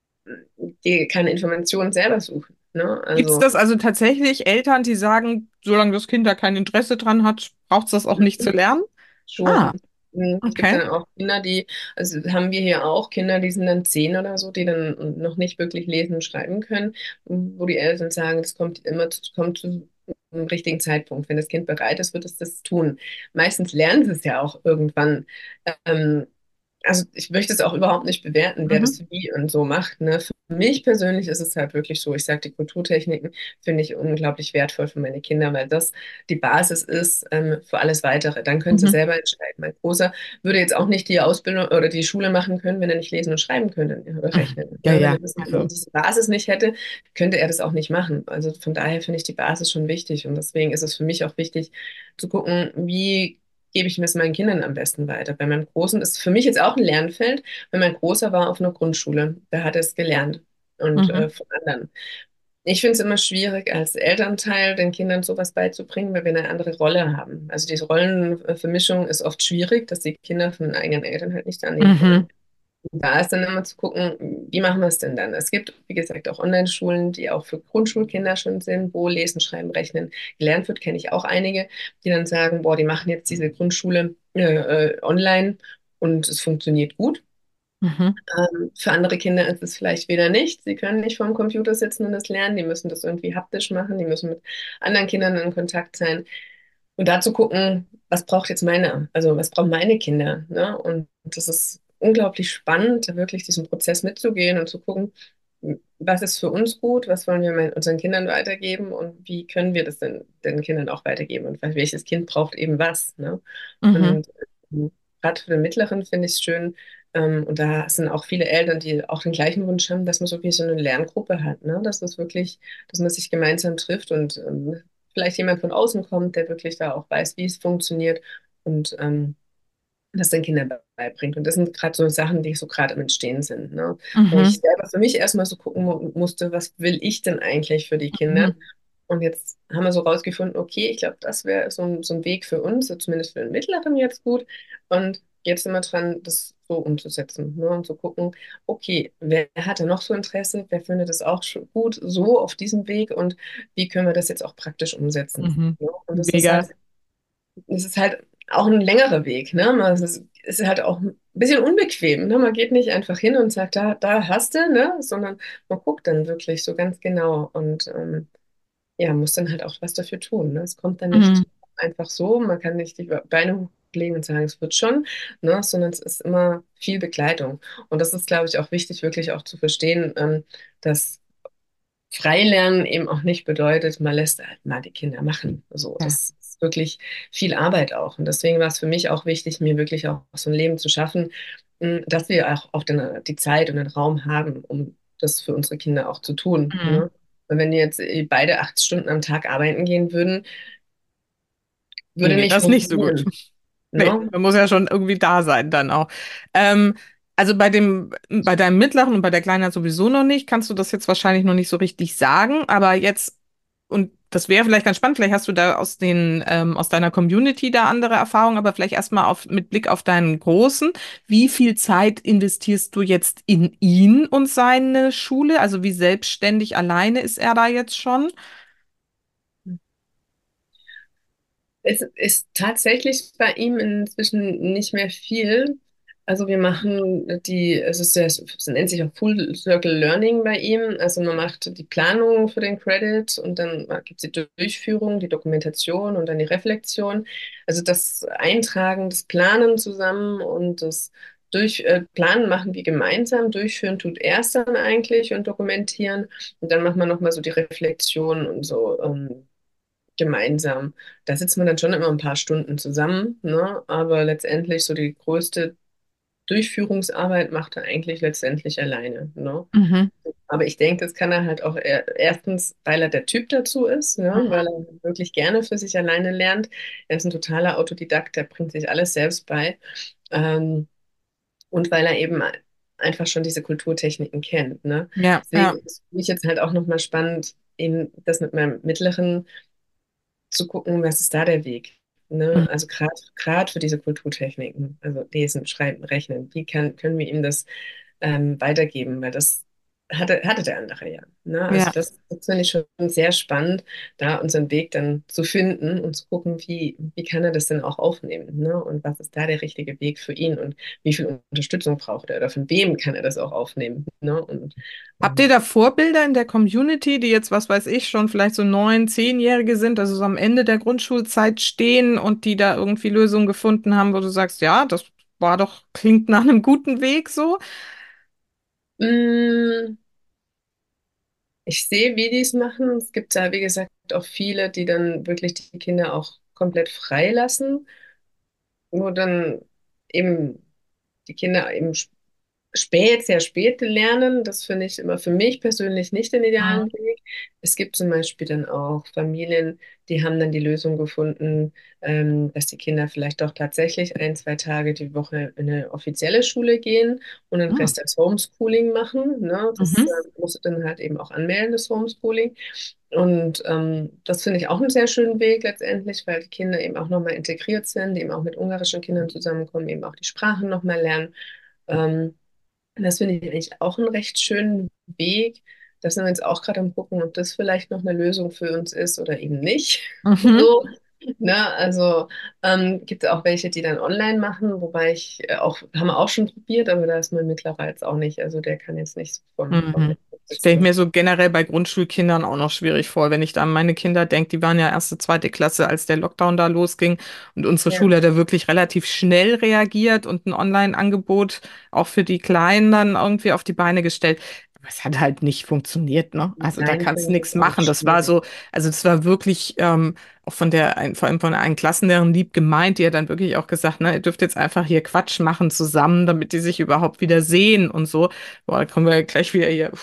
dir keine Informationen selber suchen. Ne? Gibt es Also das also tatsächlich Eltern, die sagen, solange das Kind da kein Interesse dran hat, braucht es das auch nicht zu lernen? Ah, schon. Mhm. Es gibt okay. dann auch Kinder, die, also haben wir hier auch Kinder, die sind dann zehn oder so, die dann noch nicht wirklich lesen und schreiben können, wo die Eltern sagen, es kommt immer, es kommt zu einem richtigen Zeitpunkt. Wenn das Kind bereit ist, wird es das tun. Meistens lernen sie es ja auch irgendwann. Ähm, also ich möchte es auch überhaupt nicht bewerten, wer Mhm. das wie und so macht. Ne? Für mich persönlich ist es halt wirklich so, ich sage, die Kulturtechniken finde ich unglaublich wertvoll für meine Kinder, weil das die Basis ist ähm, für alles Weitere. Dann können sie Mhm. selber entscheiden. Mein Großer würde jetzt auch nicht die Ausbildung oder die Schule machen können, wenn er nicht lesen und schreiben könnte oder Mhm. rechnen. Ja, Ne? Wenn ja. er das, Also. diese Basis nicht hätte, könnte er das auch nicht machen. Also von daher finde ich die Basis schon wichtig und deswegen ist es für mich auch wichtig zu gucken, wie gebe ich es meinen Kindern am besten weiter. Bei meinem Großen ist für mich jetzt auch ein Lernfeld, weil mein Großer war auf einer Grundschule, da hat er es gelernt und äh, Mhm. von anderen. Ich finde es immer schwierig, als Elternteil den Kindern sowas beizubringen, weil wir eine andere Rolle haben. Also diese Rollenvermischung ist oft schwierig, dass die Kinder von den eigenen Eltern halt nicht annehmen Mhm. wollen. Und da ist dann immer zu gucken, wie machen wir es denn dann? Es gibt, wie gesagt, auch Online-Schulen, die auch für Grundschulkinder schon sind, wo Lesen, Schreiben, Rechnen gelernt wird, kenne ich auch einige, die dann sagen, boah, die machen jetzt diese Grundschule äh, äh, online und es funktioniert gut. Mhm. Ähm, für andere Kinder ist es vielleicht wieder nicht. Sie können nicht vorm Computer sitzen und das lernen. Die müssen das irgendwie haptisch machen. Die müssen mit anderen Kindern in Kontakt sein. Und da zu gucken, was braucht jetzt meine, also was brauchen meine Kinder, ne? Und das ist unglaublich spannend, da wirklich diesen Prozess mitzugehen und zu gucken, was ist für uns gut, was wollen wir mein- unseren Kindern weitergeben und wie können wir das denn den Kindern auch weitergeben und welches Kind braucht eben was, ne? Mhm. Und ähm, gerade für den Mittleren finde ich es schön, ähm, und da sind auch viele Eltern, die auch den gleichen Wunsch haben, dass man so wie so eine Lerngruppe hat, ne? Dass das wirklich, dass man sich gemeinsam trifft und ähm, vielleicht jemand von außen kommt, der wirklich da auch weiß, wie es funktioniert und ähm, das den Kindern beibringt. Und das sind gerade so Sachen, die so gerade am Entstehen sind, ne? Wo ich Mhm. selber für mich erstmal so gucken mu musste, was will ich denn eigentlich für die Kinder? Mhm. Und jetzt haben wir so rausgefunden, okay, ich glaube, das wäre so ein, so ein Weg für uns, so zumindest für den Mittleren jetzt gut. Und jetzt sind wir dran, das so umzusetzen, ne? Und zu gucken, okay, wer hat da noch so Interesse? Wer findet das auch schon gut so auf diesem Weg? Und wie können wir das jetzt auch praktisch umsetzen? Mhm. Ne? Und das ist halt Mega. es ist halt auch ein längerer Weg, ne? Man- Es ist, es ist halt auch ein bisschen unbequem, ne? Man geht nicht einfach hin und sagt, da, da hast du, ne? Sondern man guckt dann wirklich so ganz genau und ähm, ja, muss dann halt auch was dafür tun, ne? Es kommt dann Mhm. nicht einfach so, man kann nicht die Beine hochlegen und sagen, es wird schon, ne? Sondern es ist immer viel Begleitung. Und das ist, glaube ich, auch wichtig, wirklich auch zu verstehen, ähm, dass Freilernen eben auch nicht bedeutet, man lässt halt mal die Kinder machen. So, Ja. das ist wirklich viel Arbeit auch. Und deswegen war es für mich auch wichtig, mir wirklich auch so ein Leben zu schaffen, mh, dass wir auch, auch den, die Zeit und den Raum haben, um das für unsere Kinder auch zu tun. Mhm. Ne? Und wenn die jetzt äh, beide acht Stunden am Tag arbeiten gehen würden, würde Ginge nicht das nicht so gut. funktionieren. Nee, Ne? man muss ja schon irgendwie da sein dann auch. Ähm, also bei dem, bei deinem Mittleren und bei der Kleinen halt sowieso noch nicht, kannst du das jetzt wahrscheinlich noch nicht so richtig sagen, aber jetzt, und das wäre vielleicht ganz spannend, vielleicht hast du da aus den, ähm, aus deiner Community da andere Erfahrungen, aber vielleicht erstmal auf, mit Blick auf deinen Großen. Wie viel Zeit investierst du jetzt in ihn und seine Schule? Also wie selbstständig alleine ist er da jetzt schon? Es ist tatsächlich bei ihm inzwischen nicht mehr viel. Also wir machen die, es ist sehr, es nennt sich auch Full Circle Learning bei ihm. Also man macht die Planung für den Credit und dann gibt es die Durchführung, die Dokumentation und dann die Reflexion. Also das Eintragen, das Planen zusammen und das durch, äh, Planen machen wir gemeinsam, durchführen tut er es dann eigentlich und dokumentieren. Und dann macht man nochmal so die Reflexion und so. Ähm, gemeinsam. Da sitzt man dann schon immer ein paar Stunden zusammen, ne? Aber letztendlich so die größte Durchführungsarbeit macht er eigentlich letztendlich alleine, ne? Mhm. Aber ich denke, das kann er halt auch er, erstens, weil er der Typ dazu ist, ne? Weil er wirklich gerne für sich alleine lernt. Er ist ein totaler Autodidakt, der bringt sich alles selbst bei. Ähm, und weil er eben einfach schon diese Kulturtechniken kennt, ne? Ja, Deswegen ja. ist für mich jetzt halt auch nochmal spannend, eben das mit meinem Mittleren zu gucken, was ist da der Weg? Ne? Mhm. Also gerade gerade für diese Kulturtechniken, also Lesen, Schreiben, Rechnen, wie kann, können wir ihm das ähm, weitergeben? Weil das hatte, hatte der andere ja. Ne? Also Ja. das, das finde ich schon sehr spannend, da unseren Weg dann zu finden und zu gucken, wie, wie kann er das denn auch aufnehmen? Ne? Und was ist da der richtige Weg für ihn und wie viel Unterstützung braucht er oder von wem kann er das auch aufnehmen? Ne? Und Habt ihr ähm, da Vorbilder in der Community, die jetzt, was weiß ich, schon vielleicht so neun, zehnjährige sind, also so am Ende der Grundschulzeit stehen und die da irgendwie Lösungen gefunden haben, wo du sagst, ja, das war doch, klingt nach einem guten Weg so? mh, ich sehe, wie die es machen. Es gibt da, wie gesagt, auch viele, die dann wirklich die Kinder auch komplett frei lassen, wo dann eben die Kinder eben spät, sehr spät lernen. Das finde ich immer für mich persönlich nicht den Mhm. idealen Weg. Es gibt zum Beispiel dann auch Familien, die haben dann die Lösung gefunden, ähm, dass die Kinder vielleicht doch tatsächlich ein, zwei Tage die Woche in eine offizielle Schule gehen und den Ah, Rest als Homeschooling machen. Ne? Das mhm. äh, musst du dann halt eben auch anmelden, das Homeschooling. Und ähm, das finde ich auch einen sehr schönen Weg letztendlich, weil die Kinder eben auch nochmal integriert sind, die eben auch mit ungarischen Kindern zusammenkommen, eben auch die Sprachen nochmal lernen. Ähm, Das finde ich eigentlich auch einen recht schönen Weg. Da sind wir jetzt auch gerade am gucken, ob das vielleicht noch eine Lösung für uns ist oder eben nicht. Mhm. So, ne? Also ähm, gibt es auch welche, die dann online machen, wobei ich äh, auch, haben wir auch schon probiert, aber da ist mein Mittlerer jetzt auch nicht. Also der kann jetzt nicht so vom, vom Mhm. Laptop Das stelle ich sitzen. mir so generell bei Grundschulkindern auch noch schwierig vor, wenn ich da an meine Kinder denke, die waren ja erste, zweite Klasse, als der Lockdown da losging und unsere Ja, Schule hat da wirklich relativ schnell reagiert und ein Online-Angebot auch für die Kleinen dann irgendwie auf die Beine gestellt. Aber es hat halt nicht funktioniert, ne? Also da nein, kannst du finde ich nichts jetzt auch machen. Das war schwierig. so, also das war wirklich ähm, auch von der, ein, vor allem von einer Klassenlehrerin lieb gemeint, die hat dann wirklich auch gesagt, ne, ihr dürft jetzt einfach hier Quatsch machen zusammen, damit die sich überhaupt wieder sehen und so. Boah, da kommen wir ja gleich wieder hier.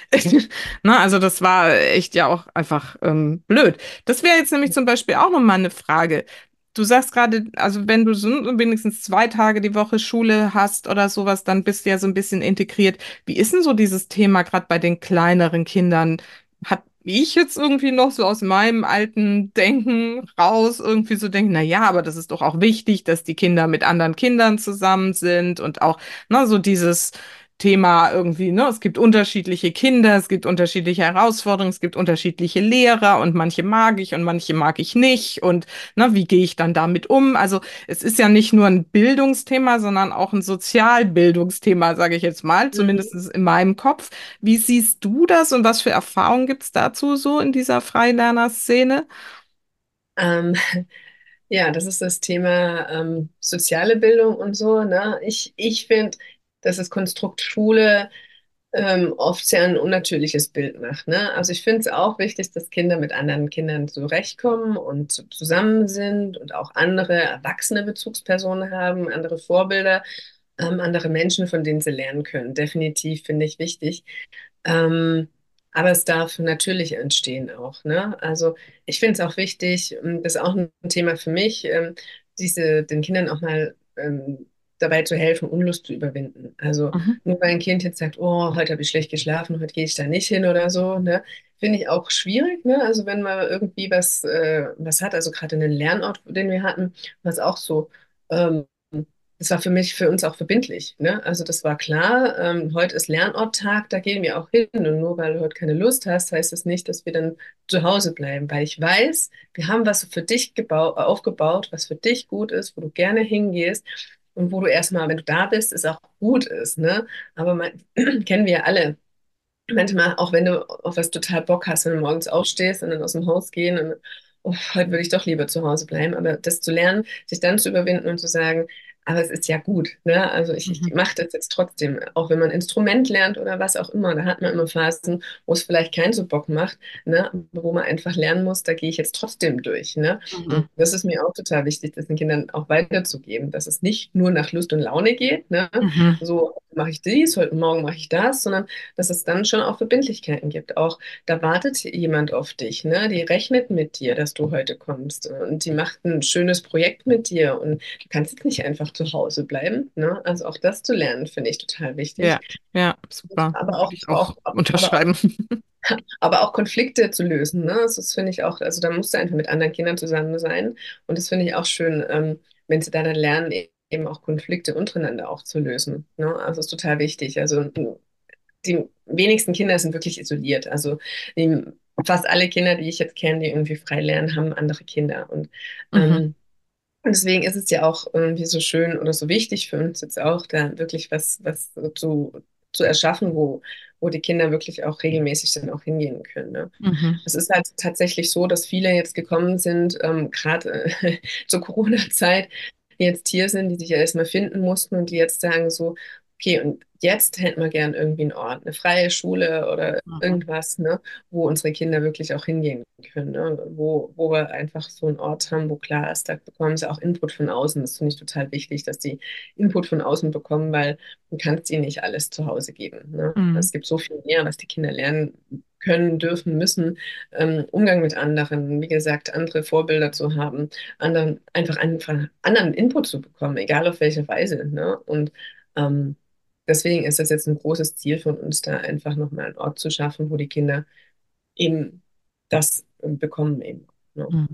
Ne, also das war echt ja auch einfach ähm, blöd. Das wäre jetzt nämlich zum Beispiel auch nochmal eine Frage. Du sagst gerade, also wenn du so wenigstens zwei Tage die Woche Schule hast oder sowas, dann bist du ja so ein bisschen integriert. Wie ist denn so dieses Thema gerade bei den kleineren Kindern? Hat ich jetzt irgendwie noch so aus meinem alten Denken raus irgendwie so denken, na ja, aber das ist doch auch wichtig, dass die Kinder mit anderen Kindern zusammen sind und auch, ne, so dieses Thema irgendwie, ne? Es gibt unterschiedliche Kinder, es gibt unterschiedliche Herausforderungen, es gibt unterschiedliche Lehrer und manche mag ich und manche mag ich nicht und ne, wie gehe ich dann damit um? Also es ist ja nicht nur ein Bildungsthema, sondern auch ein Sozialbildungsthema, sage ich jetzt mal, zumindest Mhm. in meinem Kopf. Wie siehst du das und was für Erfahrungen gibt es dazu so in dieser Freilernerszene? Ähm, ja, das ist das Thema ähm, soziale Bildung und so. Ne? Ich, ich finde, dass das Konstrukt Schule ähm, oft sehr ein unnatürliches Bild macht. Ne? Also ich finde es auch wichtig, dass Kinder mit anderen Kindern zurechtkommen und zu- zusammen sind und auch andere erwachsene Bezugspersonen haben, andere Vorbilder, ähm, andere Menschen, von denen sie lernen können. Definitiv finde ich wichtig. Ähm, aber es darf natürlich entstehen auch, ne? Also ich finde es auch wichtig, ähm, das ist auch ein Thema für mich, ähm, diese, den Kindern auch mal ähm, dabei zu helfen, Unlust zu überwinden. Also Mhm. nur weil ein Kind jetzt sagt, oh, heute habe ich schlecht geschlafen, heute gehe ich da nicht hin oder so, ne? Finde ich auch schwierig, ne? Also wenn man irgendwie was, äh, was hat, also gerade in den Lernort, den wir hatten, was auch so, ähm, das war für mich, für uns auch verbindlich, ne? Also das war klar, ähm, heute ist Lernorttag, da gehen wir auch hin. Und nur weil du heute keine Lust hast, heißt das nicht, dass wir dann zu Hause bleiben, weil ich weiß, wir haben was für dich gebau- aufgebaut, was für dich gut ist, wo du gerne hingehst und wo du erstmal, wenn du da bist, es auch gut ist, ne? Aber man, kennen wir ja alle. Manchmal, auch wenn du auf was total Bock hast, wenn du morgens aufstehst und dann aus dem Haus gehen und oh, heute würde ich doch lieber zu Hause bleiben, aber das zu lernen, sich dann zu überwinden und zu sagen, aber es ist ja gut, ne? Also ich, ich Mhm. mache das jetzt trotzdem, auch wenn man ein Instrument lernt oder was auch immer, da hat man immer Phasen, wo es vielleicht keinen so Bock macht, ne? Wo man einfach lernen muss, da gehe ich jetzt trotzdem durch, ne? Mhm. Und das ist mir auch total wichtig, das den Kindern auch weiterzugeben, dass es nicht nur nach Lust und Laune geht, ne? Mhm. So mache ich dies, heute Morgen mache ich das, sondern dass es dann schon auch Verbindlichkeiten gibt. Auch da wartet jemand auf dich, ne? Die rechnet mit dir, dass du heute kommst und die macht ein schönes Projekt mit dir und du kannst jetzt nicht einfach zu Hause bleiben, ne? Also auch das zu lernen, finde ich total wichtig. Ja, ja, super. Aber Würde auch, ich auch auch, aber auch, unterschreiben. aber auch Konflikte zu lösen, ne? Das ist, finde ich auch, also da musst du einfach mit anderen Kindern zusammen sein und das finde ich auch schön, ähm, wenn sie da dann lernen, eben auch Konflikte untereinander auch zu lösen, ne? Also das ist total wichtig. Also die wenigsten Kinder sind wirklich isoliert. Also die, fast alle Kinder, die ich jetzt kenne, die irgendwie frei lernen, haben andere Kinder. Und, Mhm. ähm, und deswegen ist es ja auch irgendwie so schön oder so wichtig für uns jetzt auch, da wirklich was, was zu, zu erschaffen, wo, wo die Kinder wirklich auch regelmäßig dann auch hingehen können. Ne? Mhm. Es ist halt tatsächlich so, dass viele jetzt gekommen sind, ähm, gerade äh, zur Corona-Zeit, die jetzt hier sind, die sich ja erstmal finden mussten und die jetzt sagen so, okay, und jetzt hätten wir gern irgendwie einen Ort, eine freie Schule oder Mhm. irgendwas, ne, wo unsere Kinder wirklich auch hingehen können, ne, wo, wo wir einfach so einen Ort haben, wo klar ist, da bekommen sie auch Input von außen. Das finde ich total wichtig, dass die Input von außen bekommen, weil du kannst ihnen nicht alles zu Hause geben, ne. Mhm. Es gibt so viel mehr, was die Kinder lernen können, dürfen, müssen. Ähm, Umgang mit anderen, wie gesagt, andere Vorbilder zu haben, anderen, einfach, einfach anderen Input zu bekommen, egal auf welche Weise, ne? Und ähm, deswegen ist das jetzt ein großes Ziel von uns, da einfach nochmal einen Ort zu schaffen, wo die Kinder eben das äh, bekommen eben. Ne? Mhm.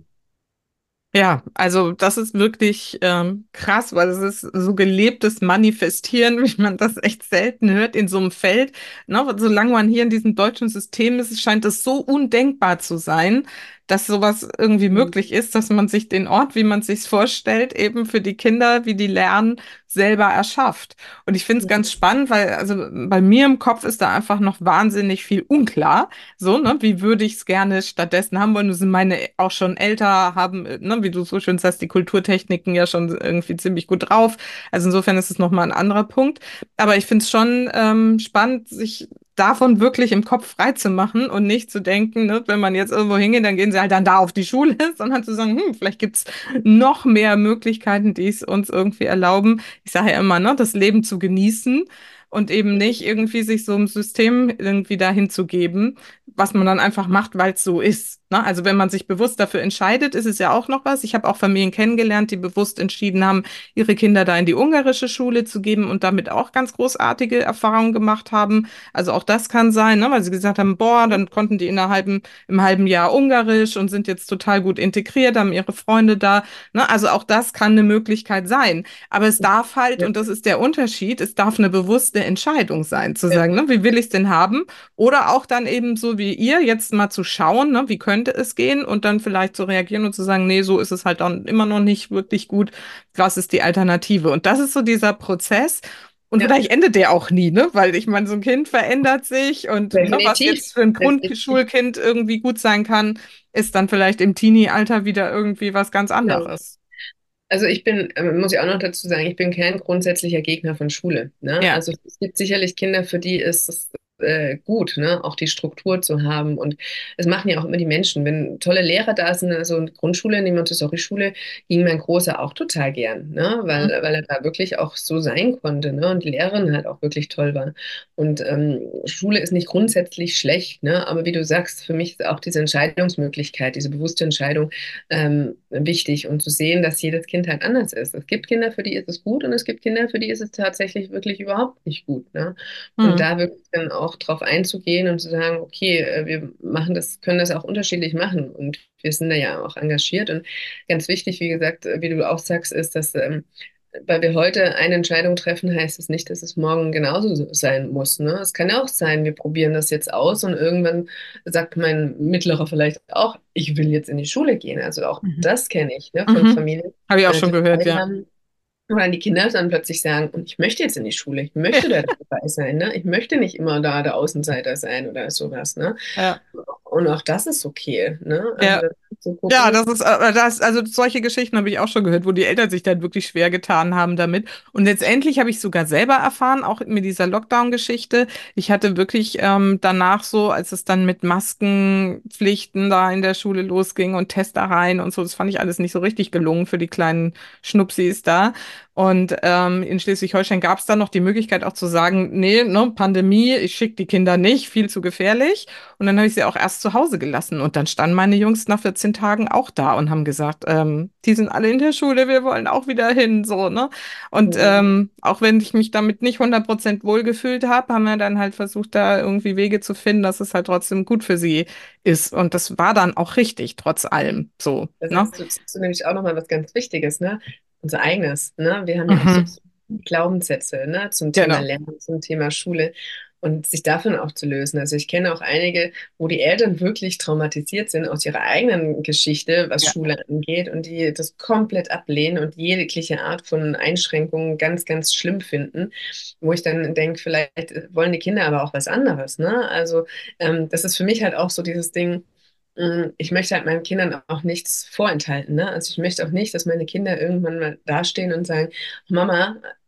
Ja, also das ist wirklich ähm, krass, weil es ist so gelebtes Manifestieren, wie man das echt selten hört in so einem Feld. Ne? Solange man hier in diesem deutschen System ist, scheint es so undenkbar zu sein, dass sowas irgendwie Mhm. möglich ist, dass man sich den Ort, wie man sich's vorstellt, eben für die Kinder, wie die lernen, selber erschafft. Und ich finde es ganz spannend, weil also bei mir im Kopf ist da einfach noch wahnsinnig viel unklar. So, ne, wie würde ich es gerne stattdessen haben wollen? Nun sind meine auch schon älter, haben, äh, ne, wie du so schön sagst, die Kulturtechniken ja schon irgendwie ziemlich gut drauf. Also insofern ist es nochmal ein anderer Punkt. Aber ich finde es schon ähm, spannend, sich davon wirklich im Kopf frei zu machen und nicht zu denken, ne, wenn man jetzt irgendwo hingeht, dann gehen sie halt dann da auf die Schule, sondern zu sagen, hm, vielleicht gibt's noch mehr Möglichkeiten, die es uns irgendwie erlauben. Ich sage ja immer, ne, das Leben zu genießen und eben nicht irgendwie sich so im System irgendwie dahin zu geben, was man dann einfach macht, weil es so ist. Ne? Also wenn man sich bewusst dafür entscheidet, ist es ja auch noch was. Ich habe auch Familien kennengelernt, die bewusst entschieden haben, ihre Kinder da in die ungarische Schule zu geben und damit auch ganz großartige Erfahrungen gemacht haben. Also auch das kann sein, ne? Weil sie gesagt haben, boah, dann konnten die innerhalb im halben Jahr Ungarisch und sind jetzt total gut integriert, haben ihre Freunde da. Ne? Also auch das kann eine Möglichkeit sein. Aber es darf halt, Ja, und das ist der Unterschied, es darf eine bewusste Entscheidung sein, zu ja, sagen, ne, wie will ich es denn haben? Oder auch dann eben so wie ihr, jetzt mal zu schauen, ne, wie könnte es gehen und dann vielleicht zu reagieren und zu sagen, nee, so ist es halt dann immer noch nicht wirklich gut. Was ist die Alternative? Und das ist so dieser Prozess. Und ja, vielleicht endet der auch nie, ne? Weil ich meine, so ein Kind verändert sich und ne, was definitiv. jetzt für ein Definitiv. Grundschulkind irgendwie gut sein kann, ist dann vielleicht im Teenie-Alter wieder irgendwie was ganz Genau. anderes. Also ich bin, ähm, muss ich auch noch dazu sagen, ich bin kein grundsätzlicher Gegner von Schule. Ne? Ja. Also es gibt sicherlich Kinder, für die ist es äh, gut, ne? Auch die Struktur zu haben. Und es machen ja auch immer die Menschen. Wenn tolle Lehrer da sind, also in der Grundschule, in die Montessori-Schule, ging mein Großer auch total gern, ne? Weil, weil er da wirklich auch so sein konnte, ne? Und die Lehrerin halt auch wirklich toll war. Und ähm, Schule ist nicht grundsätzlich schlecht, ne? Aber wie du sagst, für mich ist auch diese Entscheidungsmöglichkeit, diese bewusste Entscheidung, ähm, wichtig und zu sehen, dass jedes Kind halt anders ist. Es gibt Kinder, für die ist es gut und es gibt Kinder, für die ist es tatsächlich wirklich überhaupt nicht gut. Ne? Und Mhm. da wirklich dann auch drauf einzugehen und zu sagen, okay, äh, wir machen das, können das auch unterschiedlich machen und wir sind da ja auch engagiert und ganz wichtig, wie gesagt, äh, wie du auch sagst, ist, dass ähm, weil wir heute eine Entscheidung treffen, heißt es nicht, dass es morgen genauso so sein muss. Ne? Es kann ja auch sein, wir probieren das jetzt aus und irgendwann sagt mein Mittlerer vielleicht auch, ich will jetzt in die Schule gehen. Also auch Mhm. das kenne ich, ne, von Mhm. Familien, Habe ich auch äh, schon die gehört, zwei ja. haben, und dann die Kinder dann plötzlich sagen, und ich möchte jetzt in die Schule, ich möchte da dabei sein, ne? Ich möchte nicht immer da der Außenseiter sein oder sowas, ne? Ja. Und auch das ist okay, ne? Also Ja. das zu Ja, gucken, das ist, äh, das, also solche Geschichten habe ich auch schon gehört, wo die Eltern sich dann wirklich schwer getan haben damit. Und letztendlich habe ich sogar selber erfahren, auch mit dieser Lockdown-Geschichte. Ich hatte wirklich ähm, danach so, als es dann mit Maskenpflichten da in der Schule losging und Testereien und so, das fand ich alles nicht so richtig gelungen für die kleinen Schnupsis da. Und ähm, in Schleswig-Holstein gab es dann noch die Möglichkeit auch zu sagen, nee, ne, Pandemie, ich schicke die Kinder nicht, viel zu gefährlich. Und dann habe ich sie auch erst zu Hause gelassen. Und dann standen meine Jungs nach vierzehn Tagen auch da und haben gesagt, ähm, die sind alle in der Schule, wir wollen auch wieder hin, so, ne? Und mhm, ähm, auch wenn ich mich damit nicht hundert Prozent wohlgefühlt habe, haben wir dann halt versucht, da irgendwie Wege zu finden, dass es halt trotzdem gut für sie ist. Und das war dann auch richtig, trotz allem, so, das ne? hast du, das hast du nämlich auch nochmal was ganz Wichtiges, ne? Unser eigenes, ne? Wir haben ja auch so Mhm. Glaubenssätze, ne? Zum Thema Genau. Lernen, zum Thema Schule und sich davon auch zu lösen. Also ich kenne auch einige, wo die Eltern wirklich traumatisiert sind aus ihrer eigenen Geschichte, was Ja. Schule angeht und die das komplett ablehnen und jegliche Art von Einschränkungen ganz, ganz schlimm finden, wo ich dann denke, vielleicht wollen die Kinder aber auch was anderes, ne? Also ähm, das ist für mich halt auch so dieses Ding, Mm, ich möchte halt meinen Kindern auch nichts vorenthalten, ne? Also ich möchte auch nicht, dass meine Kinder irgendwann mal dastehen und sagen, Mama,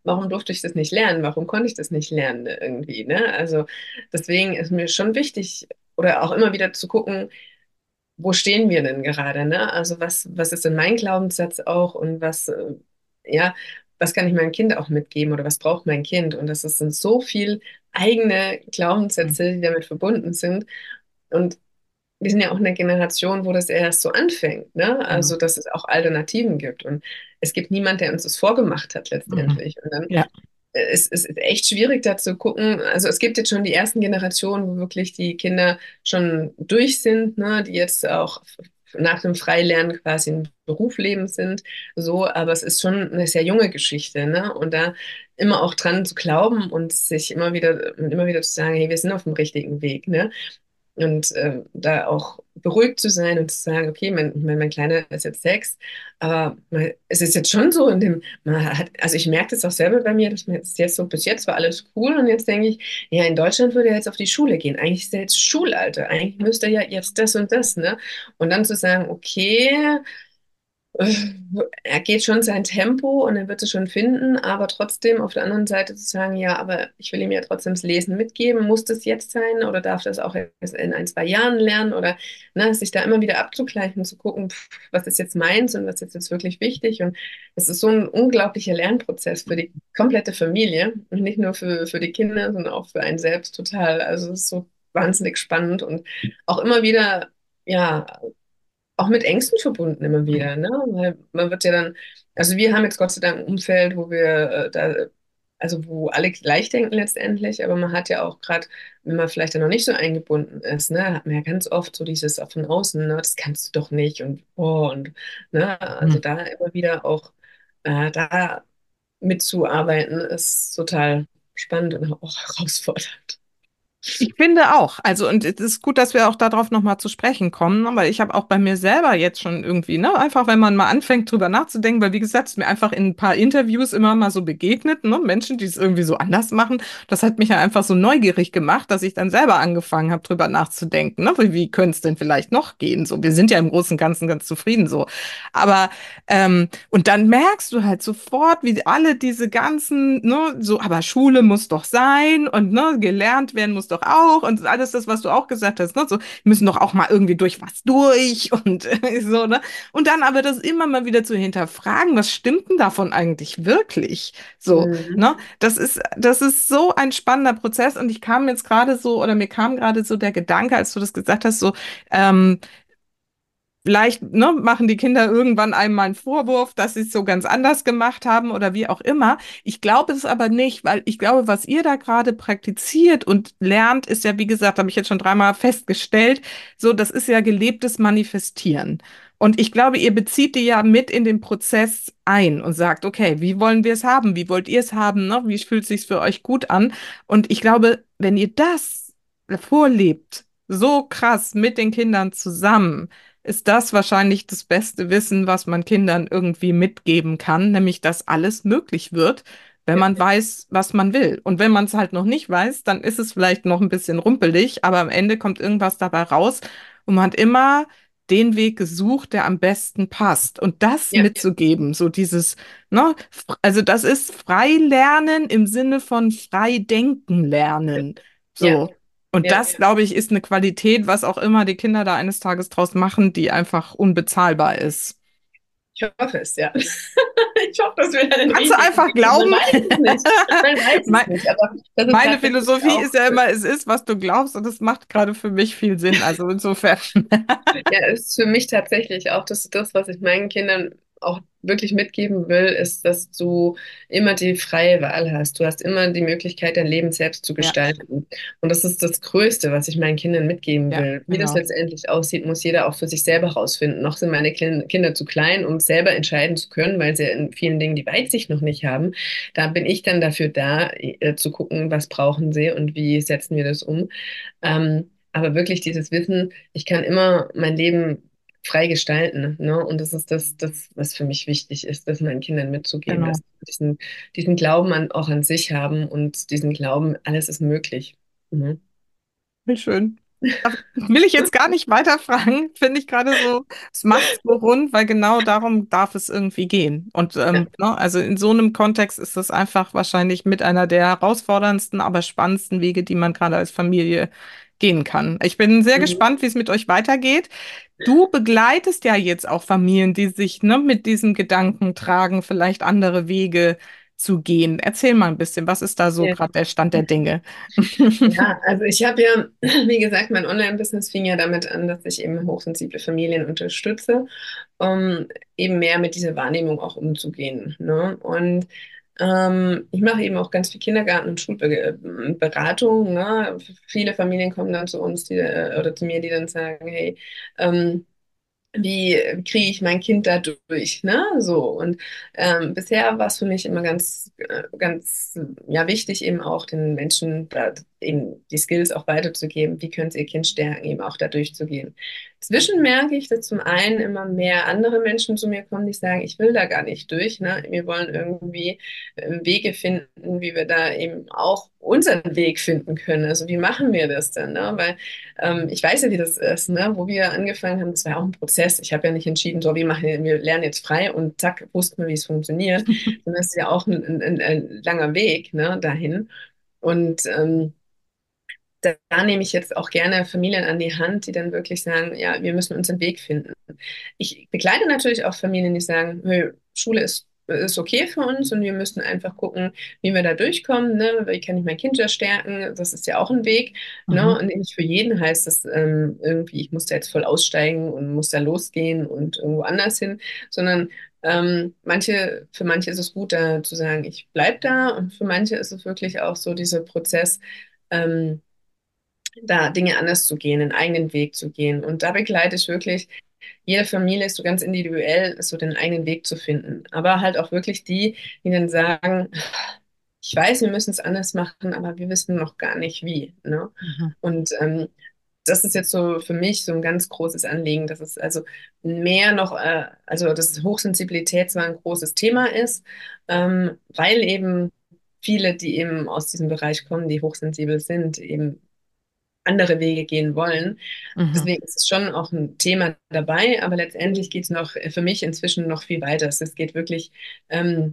warum durfte ich das nicht lernen? Warum konnte ich das nicht lernen irgendwie, ne? Also deswegen ist mir schon wichtig oder auch immer wieder zu gucken, wo stehen wir denn gerade, ne? Also was, was ist denn mein Glaubenssatz auch und was, äh, ja, was kann ich meinem Kind auch mitgeben oder was braucht mein Kind? Und das ist- sind so viel eigene Glaubenssätze, die damit verbunden sind. Und wir sind ja auch eine Generation, wo das erst so anfängt, ne? Genau. Also, dass es auch Alternativen gibt. Und es gibt niemand, der uns das vorgemacht hat Mhm. letztendlich. Und dann Ja. äh, es es ist echt schwierig da zu gucken. Also es gibt jetzt schon die ersten Generationen, wo wirklich die Kinder schon durch sind, ne? Die jetzt auch nach dem Freilernen quasi im Berufsleben sind. So, aber es ist schon eine sehr junge Geschichte, ne? Und da immer auch dran zu glauben und sich immer wieder, immer wieder zu sagen, hey, wir sind auf dem richtigen Weg, ne? Und äh, da auch beruhigt zu sein und zu sagen, okay, mein, mein, mein Kleiner ist jetzt sechs, aber man, es ist jetzt schon so in dem, man hat, also ich merke das auch selber bei mir, dass man jetzt, jetzt so, bis jetzt war alles cool und jetzt denke ich, ja, in Deutschland würde er jetzt auf die Schule gehen. Eigentlich ist er jetzt Schulalter, eigentlich müsste er ja jetzt das und das, ne? Und dann zu sagen, okay, er geht schon sein Tempo und er wird es schon finden, aber trotzdem auf der anderen Seite zu sagen, ja, aber ich will ihm ja trotzdem das Lesen mitgeben. Muss das jetzt sein oder darf das auch erst in ein, zwei Jahren lernen oder ne, sich da immer wieder abzugleichen, zu gucken, pff, was ist jetzt meins und was ist jetzt wirklich wichtig. Und es ist so ein unglaublicher Lernprozess für die komplette Familie und nicht nur für, für die Kinder, sondern auch für einen selbst total. Also es ist so wahnsinnig spannend und auch immer wieder, ja, auch mit Ängsten verbunden immer wieder, ne? Weil man wird ja dann, also wir haben jetzt Gott sei Dank ein Umfeld, wo wir äh, da, also wo alle gleich denken letztendlich, aber man hat ja auch gerade, wenn man vielleicht dann noch nicht so eingebunden ist, ne, hat man ja ganz oft so dieses auch von außen, ne, das kannst du doch nicht und oh und ne, also Mhm. da immer wieder auch äh, da mitzuarbeiten, ist total spannend und auch herausfordernd. Ich finde auch. Also, und es ist gut, dass wir auch darauf nochmal zu sprechen kommen, ne? Weil ich habe auch bei mir selber jetzt schon irgendwie, ne, einfach wenn man mal anfängt, drüber nachzudenken, weil wie gesagt, es ist mir einfach in ein paar Interviews immer mal so begegnet, ne, Menschen, die es irgendwie so anders machen. Das hat mich ja einfach so neugierig gemacht, dass ich dann selber angefangen habe, drüber nachzudenken, ne? Wie, wie könnte es denn vielleicht noch gehen? So, wir sind ja im Großen und Ganzen ganz zufrieden so. Aber ähm, und dann merkst du halt sofort, wie alle diese ganzen, ne, so, aber Schule muss doch sein und ne, gelernt werden muss doch auch und alles das, was du auch gesagt hast, ne, so, wir müssen doch auch mal irgendwie durch was durch und äh, so, ne? Und dann aber das immer mal wieder zu hinterfragen, was stimmt denn davon eigentlich wirklich? So, Mhm. ne? Das ist, das ist so ein spannender Prozess und ich kam jetzt gerade so, oder mir kam gerade so der Gedanke, als du das gesagt hast, so, ähm, vielleicht, ne, machen die Kinder irgendwann einmal einen Vorwurf, dass sie es so ganz anders gemacht haben oder wie auch immer. Ich glaube es aber nicht, weil ich glaube, was ihr da gerade praktiziert und lernt, ist ja, wie gesagt, habe ich jetzt schon dreimal festgestellt, so, das ist ja gelebtes Manifestieren. Und ich glaube, ihr bezieht die ja mit in den Prozess ein und sagt, okay, wie wollen wir es haben? Wie wollt ihr es haben? Ne? Wie fühlt es sich für euch gut an? Und ich glaube, wenn ihr das vorlebt, so krass mit den Kindern zusammen, ist das wahrscheinlich das beste Wissen, was man Kindern irgendwie mitgeben kann, nämlich dass alles möglich wird, wenn Ja, man weiß, was man will. Und wenn man es halt noch nicht weiß, dann ist es vielleicht noch ein bisschen rumpelig, aber am Ende kommt irgendwas dabei raus und man hat immer den Weg gesucht, der am besten passt. Und das ja, mitzugeben, so dieses, ne, f- also das ist frei lernen im Sinne von frei denken lernen. ja, So. Und ja. das, glaube ich, ist eine Qualität, was auch immer die Kinder da eines Tages draus machen, die einfach unbezahlbar ist. Ich hoffe es, ja. Ich hoffe, dass wir da den Kannst du richtigen einfach Weg gehen. Man glauben? weiß es nicht. Man weiß es Mein, nicht, aber das ist meine tatsächlich Philosophie auch, ist ja immer, es ist, was du glaubst, und es macht gerade für mich viel Sinn. Also insofern. ja, ist für mich tatsächlich auch das, das, was ich meinen Kindern auch wirklich mitgeben will, ist, dass du immer die freie Wahl hast. Du hast immer die Möglichkeit, dein Leben selbst zu Ja, gestalten. Und das ist das Größte, was ich meinen Kindern mitgeben ja, will. Wie das genau. letztendlich aussieht, muss jeder auch für sich selber rausfinden. Noch sind meine Klin- Kinder zu klein, um selber entscheiden zu können, weil sie in vielen Dingen die Weitsicht noch nicht haben. Da bin ich dann dafür da, äh, zu gucken, was brauchen sie und wie setzen wir das um. Ähm, aber wirklich dieses Wissen, ich kann immer mein Leben frei gestalten, ne? Und das ist das, das, was für mich wichtig ist, das meinen Kindern mitzugeben, dass Genau. sie diesen, diesen Glauben an, auch an sich haben und diesen Glauben, alles ist möglich. Mhm. Wie schön. Da will ich jetzt gar nicht weiterfragen, finde ich gerade so, es macht so rund, weil genau darum darf es irgendwie gehen. Und Ja. ähm, ne, also in so einem Kontext ist das einfach wahrscheinlich mit einer der herausforderndsten, aber spannendsten Wege, die man gerade als Familie gehen kann. Ich bin sehr Mhm. gespannt, wie es mit euch weitergeht. Du begleitest ja jetzt auch Familien, die sich ne, mit diesem Gedanken tragen, vielleicht andere Wege zu gehen. Erzähl mal ein bisschen, was ist da so Ja. gerade der Stand der Dinge? Ja, also ich habe ja, wie gesagt, mein Online-Business fing ja damit an, dass ich eben hochsensible Familien unterstütze, um eben mehr mit dieser Wahrnehmung auch umzugehen. Ne? Und ähm, ich mache eben auch ganz viel Kindergarten- und Schulberatung. Ne? Viele Familien kommen dann zu uns die, äh, oder zu mir, die dann sagen, hey, ähm, wie kriege ich mein Kind da durch, ne? So. Und ähm, bisher war es für mich immer ganz, äh, ganz, ja, wichtig, eben auch den Menschen da eben die Skills auch weiterzugeben. Wie können sie ihr Kind stärken, eben auch da durchzugehen. Zwischen merke ich, dass zum einen immer mehr andere Menschen zu mir kommen, die sagen, ich will da gar nicht durch, ne? Wir wollen irgendwie äh, Wege finden, wie wir da eben auch unseren Weg finden können. Also wie machen wir das denn, ne? Weil ähm, ich weiß ja, wie das ist, ne? Wo wir angefangen haben, das war ja auch ein Prozess. Ich habe ja nicht entschieden, so, wir machen, wir lernen jetzt frei und zack, wussten wir, wie es funktioniert. Sondern es ist ja auch ein, ein, ein langer Weg, ne, dahin. Und ähm, da, da nehme ich jetzt auch gerne Familien an die Hand, die dann wirklich sagen, ja, wir müssen unseren Weg finden. Ich begleite natürlich auch Familien, die sagen, hey, Schule ist, ist okay für uns und wir müssen einfach gucken, wie wir da durchkommen, ne? Wie kann ich mein Kind da stärken? Das ist ja auch ein Weg, ne? Mhm. Und nicht für jeden heißt es ähm, irgendwie, ich muss da jetzt voll aussteigen und muss da losgehen und irgendwo anders hin, sondern ähm, manche, für manche ist es gut, da zu sagen, ich bleib da und für manche ist es wirklich auch so dieser Prozess, ähm, da Dinge anders zu gehen, einen eigenen Weg zu gehen. Und da begleite ich wirklich, jede Familie ist so ganz individuell, so den eigenen Weg zu finden. Aber halt auch wirklich die, die dann sagen, ich weiß, wir müssen es anders machen, aber wir wissen noch gar nicht wie. Ne? Mhm. Und ähm, das ist jetzt so für mich so ein ganz großes Anliegen, dass es also mehr noch, äh, also dass Hochsensibilität zwar ein großes Thema ist, ähm, weil eben viele, die eben aus diesem Bereich kommen, die hochsensibel sind, eben andere Wege gehen wollen. Mhm. Deswegen ist es schon auch ein Thema dabei, aber letztendlich geht es noch für mich inzwischen noch viel weiter. Es geht wirklich ähm,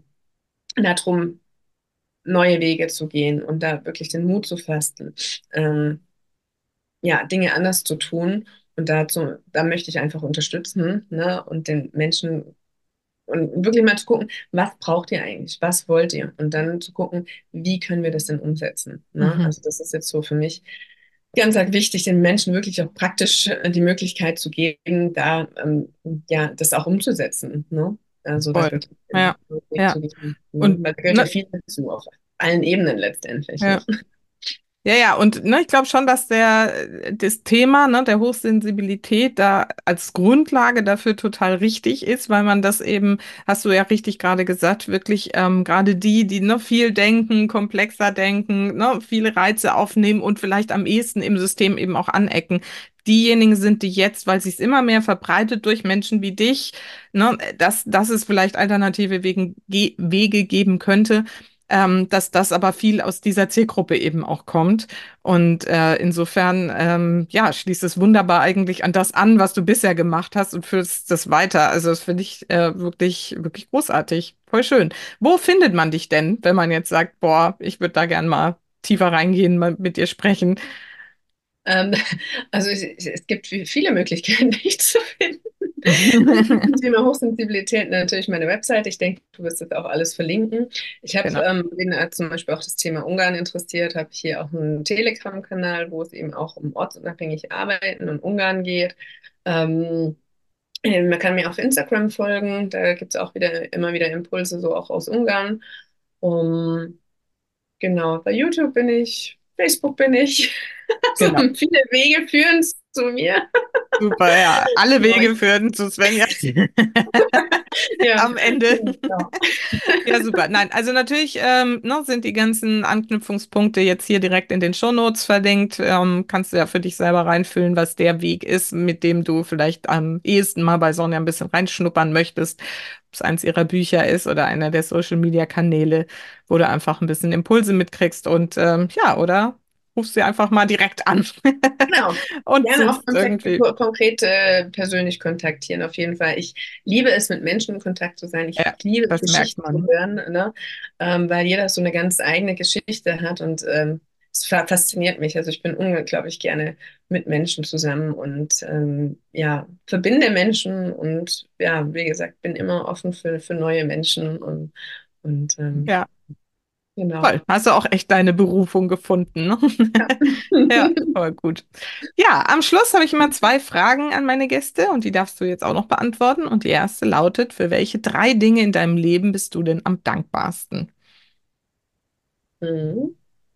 darum, neue Wege zu gehen und da wirklich den Mut zu fassen, ähm, ja, Dinge anders zu tun. Und dazu, da möchte ich einfach unterstützen, ne, und den Menschen und wirklich mal zu gucken, was braucht ihr eigentlich? Was wollt ihr? Und dann zu gucken, wie können wir das denn umsetzen? Ne? Mhm. Also das ist jetzt so für mich ganz arg wichtig, den Menschen wirklich auch praktisch äh, die Möglichkeit zu geben, da ähm, ja das auch umzusetzen. Ne? Also da Voll. wirklich den Ja, Weg ja. zu gehen. Ne? Und Weil da gehört ja ne, viel dazu, auf allen Ebenen letztendlich. Ne? ja. Ja, ja, und ne, ich glaube schon, dass der das Thema, ne, der Hochsensibilität da als Grundlage dafür total richtig ist, weil man das eben, hast du ja richtig gerade gesagt, wirklich ähm, gerade die, die ne, viel denken, komplexer denken, ne, viele Reize aufnehmen und vielleicht am ehesten im System eben auch anecken. Diejenigen sind, die jetzt, weil sich es immer mehr verbreitet durch Menschen wie dich, ne, dass, dass es vielleicht alternative Wegen, Ge Wege geben könnte, ähm, dass das aber viel aus dieser Zielgruppe eben auch kommt. Und äh, insofern, ähm, ja, schließt es wunderbar eigentlich an das an, was du bisher gemacht hast und führst das weiter. Also das finde ich äh, wirklich, wirklich großartig. Voll schön. Wo findet man dich denn, wenn man jetzt sagt, boah, ich würde da gern mal tiefer reingehen, mal mit dir sprechen? Ähm, also es, es gibt viele Möglichkeiten, mich zu finden. Zum Thema Hochsensibilität natürlich meine Website. Ich denke, du wirst das auch alles verlinken. Ich habe, Genau. ähm, wen äh, zum Beispiel auch das Thema Ungarn interessiert, habe ich hier auch einen Telegram-Kanal, wo es eben auch um ortsunabhängig Arbeiten und Ungarn geht. Ähm, äh, Man kann mir auf Instagram folgen, da gibt es auch wieder immer wieder Impulse, so auch aus Ungarn. Um, genau, bei YouTube bin ich, Facebook bin ich. Also Genau. viele Wege führen zu mir. Super, ja. Alle Genau, Wege ich, führen zu Svenja. ja, Am Ende. genau. Ja, super. Nein, also natürlich ähm, ne, sind die ganzen Anknüpfungspunkte jetzt hier direkt in den Shownotes verlinkt. Ähm, kannst du ja für dich selber reinfühlen, was der Weg ist, mit dem du vielleicht am ehesten mal bei Sonja ein bisschen reinschnuppern möchtest. Ob es eins ihrer Bücher ist oder einer der Social-Media-Kanäle, wo du einfach ein bisschen Impulse mitkriegst. Und ähm, ja, oder? rufst sie einfach mal direkt an Genau. und Gerne auch suchst Kontakt, irgendwie. konkret äh, persönlich kontaktieren, auf jeden Fall. Ich liebe es, mit Menschen in Kontakt zu sein. Ich Ja, liebe es, das merkt Geschichten zu man. hören, ne? Ähm, weil jeder so eine ganz eigene Geschichte hat und ähm, es fa- fasziniert mich. Also ich bin unglaublich gerne mit Menschen zusammen und ähm, ja, verbinde Menschen und ja, wie gesagt, bin immer offen für, für neue Menschen und, und ähm, Ja, genau. toll. Hast du auch echt deine Berufung gefunden, ne? Ja. Ja, voll gut. Ja, am Schluss habe ich immer zwei Fragen an meine Gäste und die darfst du jetzt auch noch beantworten. Und die erste lautet, für welche drei Dinge in deinem Leben bist du denn am dankbarsten? Mhm.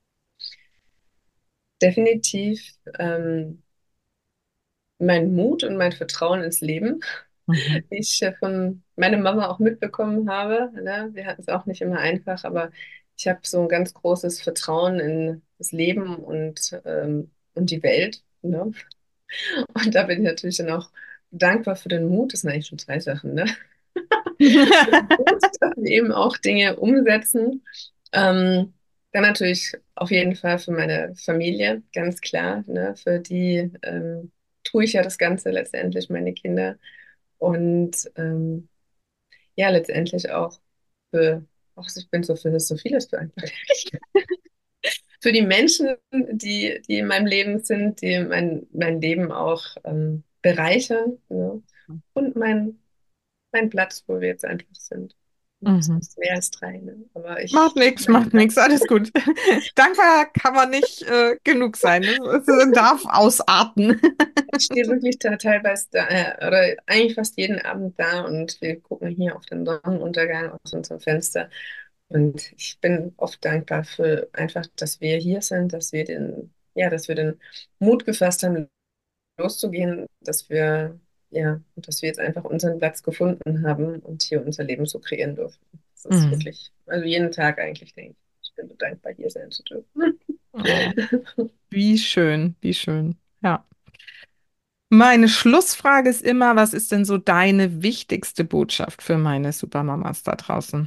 Definitiv ähm, mein Mut und mein Vertrauen ins Leben, Mhm. wie ich äh, von meiner Mama auch mitbekommen habe. Ne? Wir hatten es auch nicht immer einfach, aber ich habe so ein ganz großes Vertrauen in das Leben und, ähm, und die Welt. Ne? Und da bin ich natürlich dann auch dankbar für den Mut. Das sind eigentlich schon zwei Sachen, ne? Mut, dass wir eben auch Dinge umsetzen. Ähm, Dann natürlich auf jeden Fall für meine Familie, ganz klar. Ne? Für die ähm, tue ich ja das Ganze letztendlich, meine Kinder. Und ähm, ja, letztendlich auch für, ach, ich bin so für so vieles beantwortet. Für die Menschen, die, die in meinem Leben sind, die mein, mein Leben auch ähm, bereichern. Ne? Und mein, mein Platz, wo wir jetzt einfach sind. Das Mhm. ist mehr als drei, ne? Aber Macht ich, nichts, macht nichts, alles gut. Dankbar kann man nicht äh, genug sein. Es, es darf ausarten. ich stehe wirklich da teilweise da, äh, oder eigentlich fast jeden Abend da und wir gucken hier auf den Sonnenuntergang aus unserem Fenster. Und ich bin oft dankbar für einfach, dass wir hier sind, dass wir den, ja, dass wir den Mut gefasst haben, loszugehen, dass wir, ja, dass wir jetzt einfach unseren Platz gefunden haben und hier unser Leben so kreieren dürfen. Das ist Mhm. wirklich, also jeden Tag eigentlich denke ich, ich bin so dankbar, hier sein zu dürfen. Oh, wie schön, wie schön. Ja. Meine Schlussfrage ist immer, was ist denn so deine wichtigste Botschaft für meine Supermamas da draußen?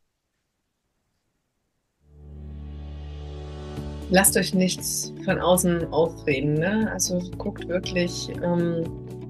Lasst euch nichts von außen aufreden, ne? Also guckt wirklich, ähm,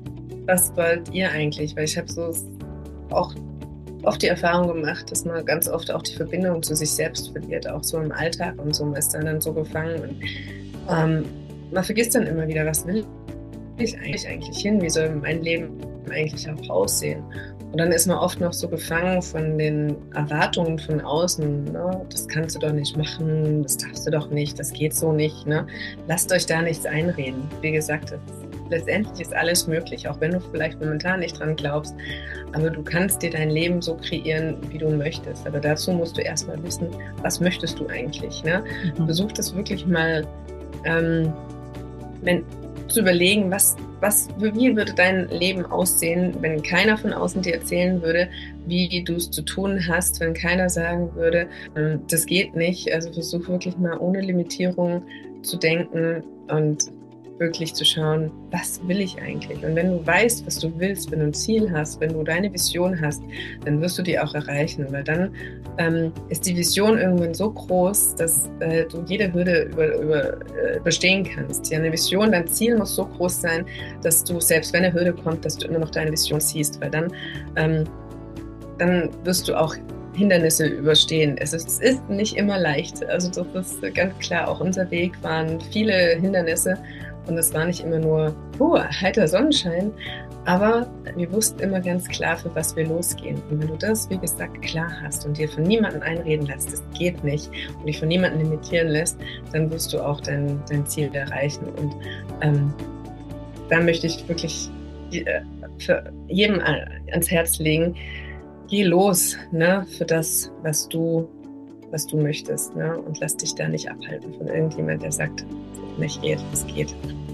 was wollt ihr eigentlich? Weil ich habe so auch oft die Erfahrung gemacht, dass man ganz oft auch die Verbindung zu sich selbst verliert, auch so im Alltag und so. Man ist dann, dann so gefangen und ähm, man vergisst dann immer wieder, was will ich eigentlich, eigentlich hin? Wie soll mein Leben eigentlich auch aussehen? Und dann ist man oft noch so gefangen von den Erwartungen von außen. Ne? Das kannst du doch nicht machen, das darfst du doch nicht, das geht so nicht. Ne? Lasst euch da nichts einreden. Wie gesagt, das, letztendlich ist alles möglich, auch wenn du vielleicht momentan nicht dran glaubst. Aber du kannst dir dein Leben so kreieren, wie du möchtest. Aber dazu musst du erstmal wissen, was möchtest du eigentlich? Ne? Mhm. Versuch das wirklich mal ähm, wenn, zu überlegen, was, was, wie würde dein Leben aussehen, wenn keiner von außen dir erzählen würde, wie du es zu tun hast, wenn keiner sagen würde, das geht nicht. Also versuch wirklich mal ohne Limitierung zu denken und wirklich zu schauen, was will ich eigentlich? Und wenn du weißt, was du willst, wenn du ein Ziel hast, wenn du deine Vision hast, dann wirst du die auch erreichen, weil dann ähm, ist die Vision irgendwann so groß, dass äh, du jede Hürde über, über, äh, überstehen kannst. Ja, eine Vision, dein Ziel muss so groß sein, dass du, selbst wenn eine Hürde kommt, dass du immer noch deine Vision siehst, weil dann, ähm, dann wirst du auch Hindernisse überstehen. Es ist, es ist nicht immer leicht. Also das ist ganz klar, auch unser Weg waren viele Hindernisse und es war nicht immer nur oh, heiter Sonnenschein, aber wir wussten immer ganz klar, für was wir losgehen. Und wenn du das, wie gesagt, klar hast und dir von niemandem einreden lässt, das geht nicht, und dich von niemandem limitieren lässt, dann wirst du auch dein, dein Ziel erreichen. Und ähm, da möchte ich wirklich äh, für jedem ans Herz legen, geh los, ne, für das, was du, was du möchtest, ne, und lass dich da nicht abhalten von irgendjemand, der sagt, nicht geht, es geht.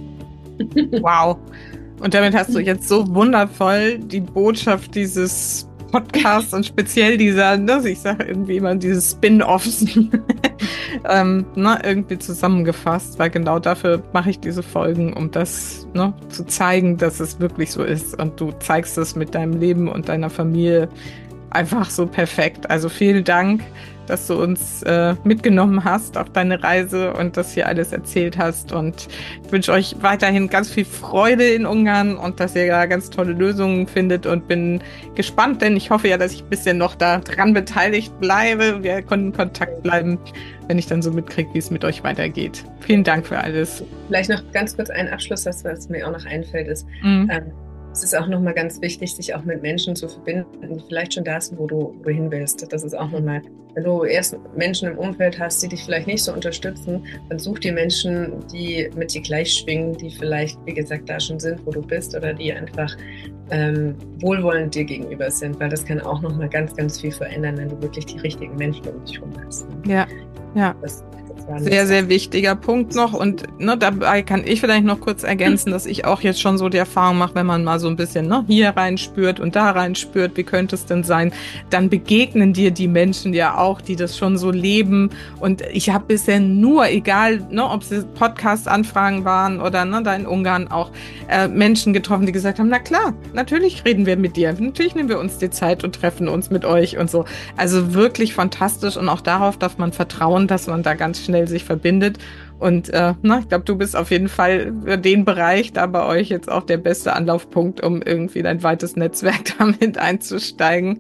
Wow. Und damit hast du jetzt so wundervoll die Botschaft dieses Podcasts und speziell dieser, ne, ich sage irgendwie immer dieses Spin-Offs ähm, ne, irgendwie zusammengefasst, weil genau dafür mache ich diese Folgen, um das ne, zu zeigen, dass es wirklich so ist. Und du zeigst es mit deinem Leben und deiner Familie einfach so perfekt. Also vielen Dank dass du uns äh, mitgenommen hast auf deine Reise und das hier alles erzählt hast. Und ich wünsche euch weiterhin ganz viel Freude in Ungarn und dass ihr da ganz tolle Lösungen findet und bin gespannt, denn ich hoffe ja, dass ich ein bisschen noch da dran beteiligt bleibe. Wir können in Kontakt bleiben, wenn ich dann so mitkriege, wie es mit euch weitergeht. Vielen Dank für alles. Vielleicht noch ganz kurz ein Abschluss, was mir auch noch einfällt, ist, Mhm. ähm, es ist auch nochmal ganz wichtig, sich auch mit Menschen zu verbinden, die vielleicht schon da sind, wo du, wo du hin willst. Das ist auch nochmal, wenn du erst Menschen im Umfeld hast, die dich vielleicht nicht so unterstützen, dann such dir Menschen, die mit dir gleich schwingen, die vielleicht, wie gesagt, da schon sind, wo du bist oder die einfach ähm, wohlwollend dir gegenüber sind, weil das kann auch nochmal ganz, ganz viel verändern, wenn du wirklich die richtigen Menschen um dich herum hast. Ja, ja. Das, das Sehr, sehr wichtiger Punkt noch und ne, dabei kann ich vielleicht noch kurz ergänzen, dass ich auch jetzt schon so die Erfahrung mache, wenn man mal so ein bisschen ne, hier reinspürt und da reinspürt, wie könnte es denn sein, dann begegnen dir die Menschen ja auch, die das schon so leben und ich habe bisher nur, egal ne, ob es Podcast-Anfragen waren oder ne, da in Ungarn auch äh, Menschen getroffen, die gesagt haben, na klar, natürlich reden wir mit dir, natürlich nehmen wir uns die Zeit und treffen uns mit euch und so. Also wirklich fantastisch und auch darauf darf man vertrauen, dass man da ganz schnell sich verbindet und äh, na, ich glaube, du bist auf jeden Fall für den Bereich da bei euch jetzt auch der beste Anlaufpunkt, um irgendwie dein weites Netzwerk damit einzusteigen.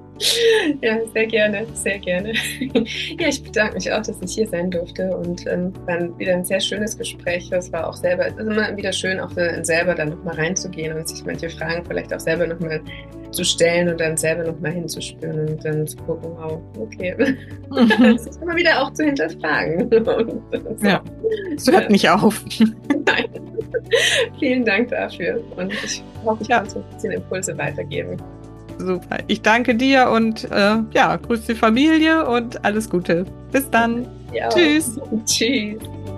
Ja, sehr gerne, sehr gerne. Ja, ich bedanke mich auch, dass ich hier sein durfte und ähm, dann wieder ein sehr schönes Gespräch. Es war auch selber, es ist immer wieder schön, auch selber dann nochmal reinzugehen und sich manche Fragen vielleicht auch selber nochmal zu stellen und dann selber nochmal hinzuspüren und dann zu gucken, wow, okay. Mhm. Das ist immer wieder auch zu hinterfragen. Und so. Ja, es hört nicht auf. Nein. Vielen Dank dafür und ich hoffe, ich ja. kann so ein bisschen Impulse weitergeben. Super. Ich danke dir und äh, ja, grüß die Familie und alles Gute. Bis dann. Ja. Tschüss. Tschüss.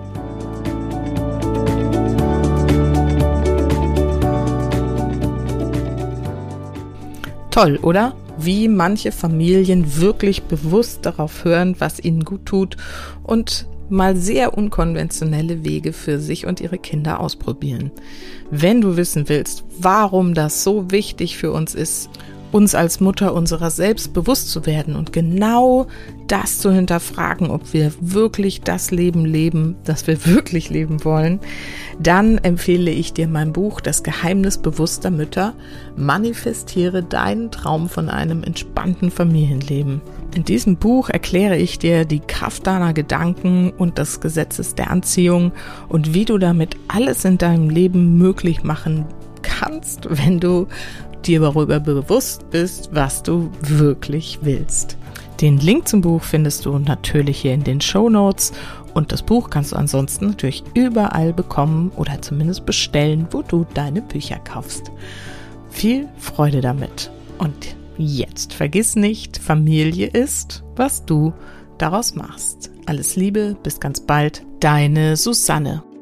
Toll, oder? Wie manche Familien wirklich bewusst darauf hören, was ihnen gut tut und mal sehr unkonventionelle Wege für sich und ihre Kinder ausprobieren. Wenn du wissen willst, warum das so wichtig für uns ist, uns als Mutter unserer selbst bewusst zu werden und genau das zu hinterfragen, ob wir wirklich das Leben leben, das wir wirklich leben wollen, dann empfehle ich dir mein Buch Das Geheimnis bewusster Mütter. Manifestiere deinen Traum von einem entspannten Familienleben. In diesem Buch erkläre ich dir die Kraft deiner Gedanken und des Gesetzes der Anziehung und wie du damit alles in deinem Leben möglich machen kannst, wenn du dir darüber bewusst bist, was du wirklich willst. Den Link zum Buch findest du natürlich hier in den Shownotes und das Buch kannst du ansonsten natürlich überall bekommen oder zumindest bestellen, wo du deine Bücher kaufst. Viel Freude damit. Und jetzt vergiss nicht, Familie ist, was du daraus machst. Alles Liebe, bis ganz bald, deine Susanne.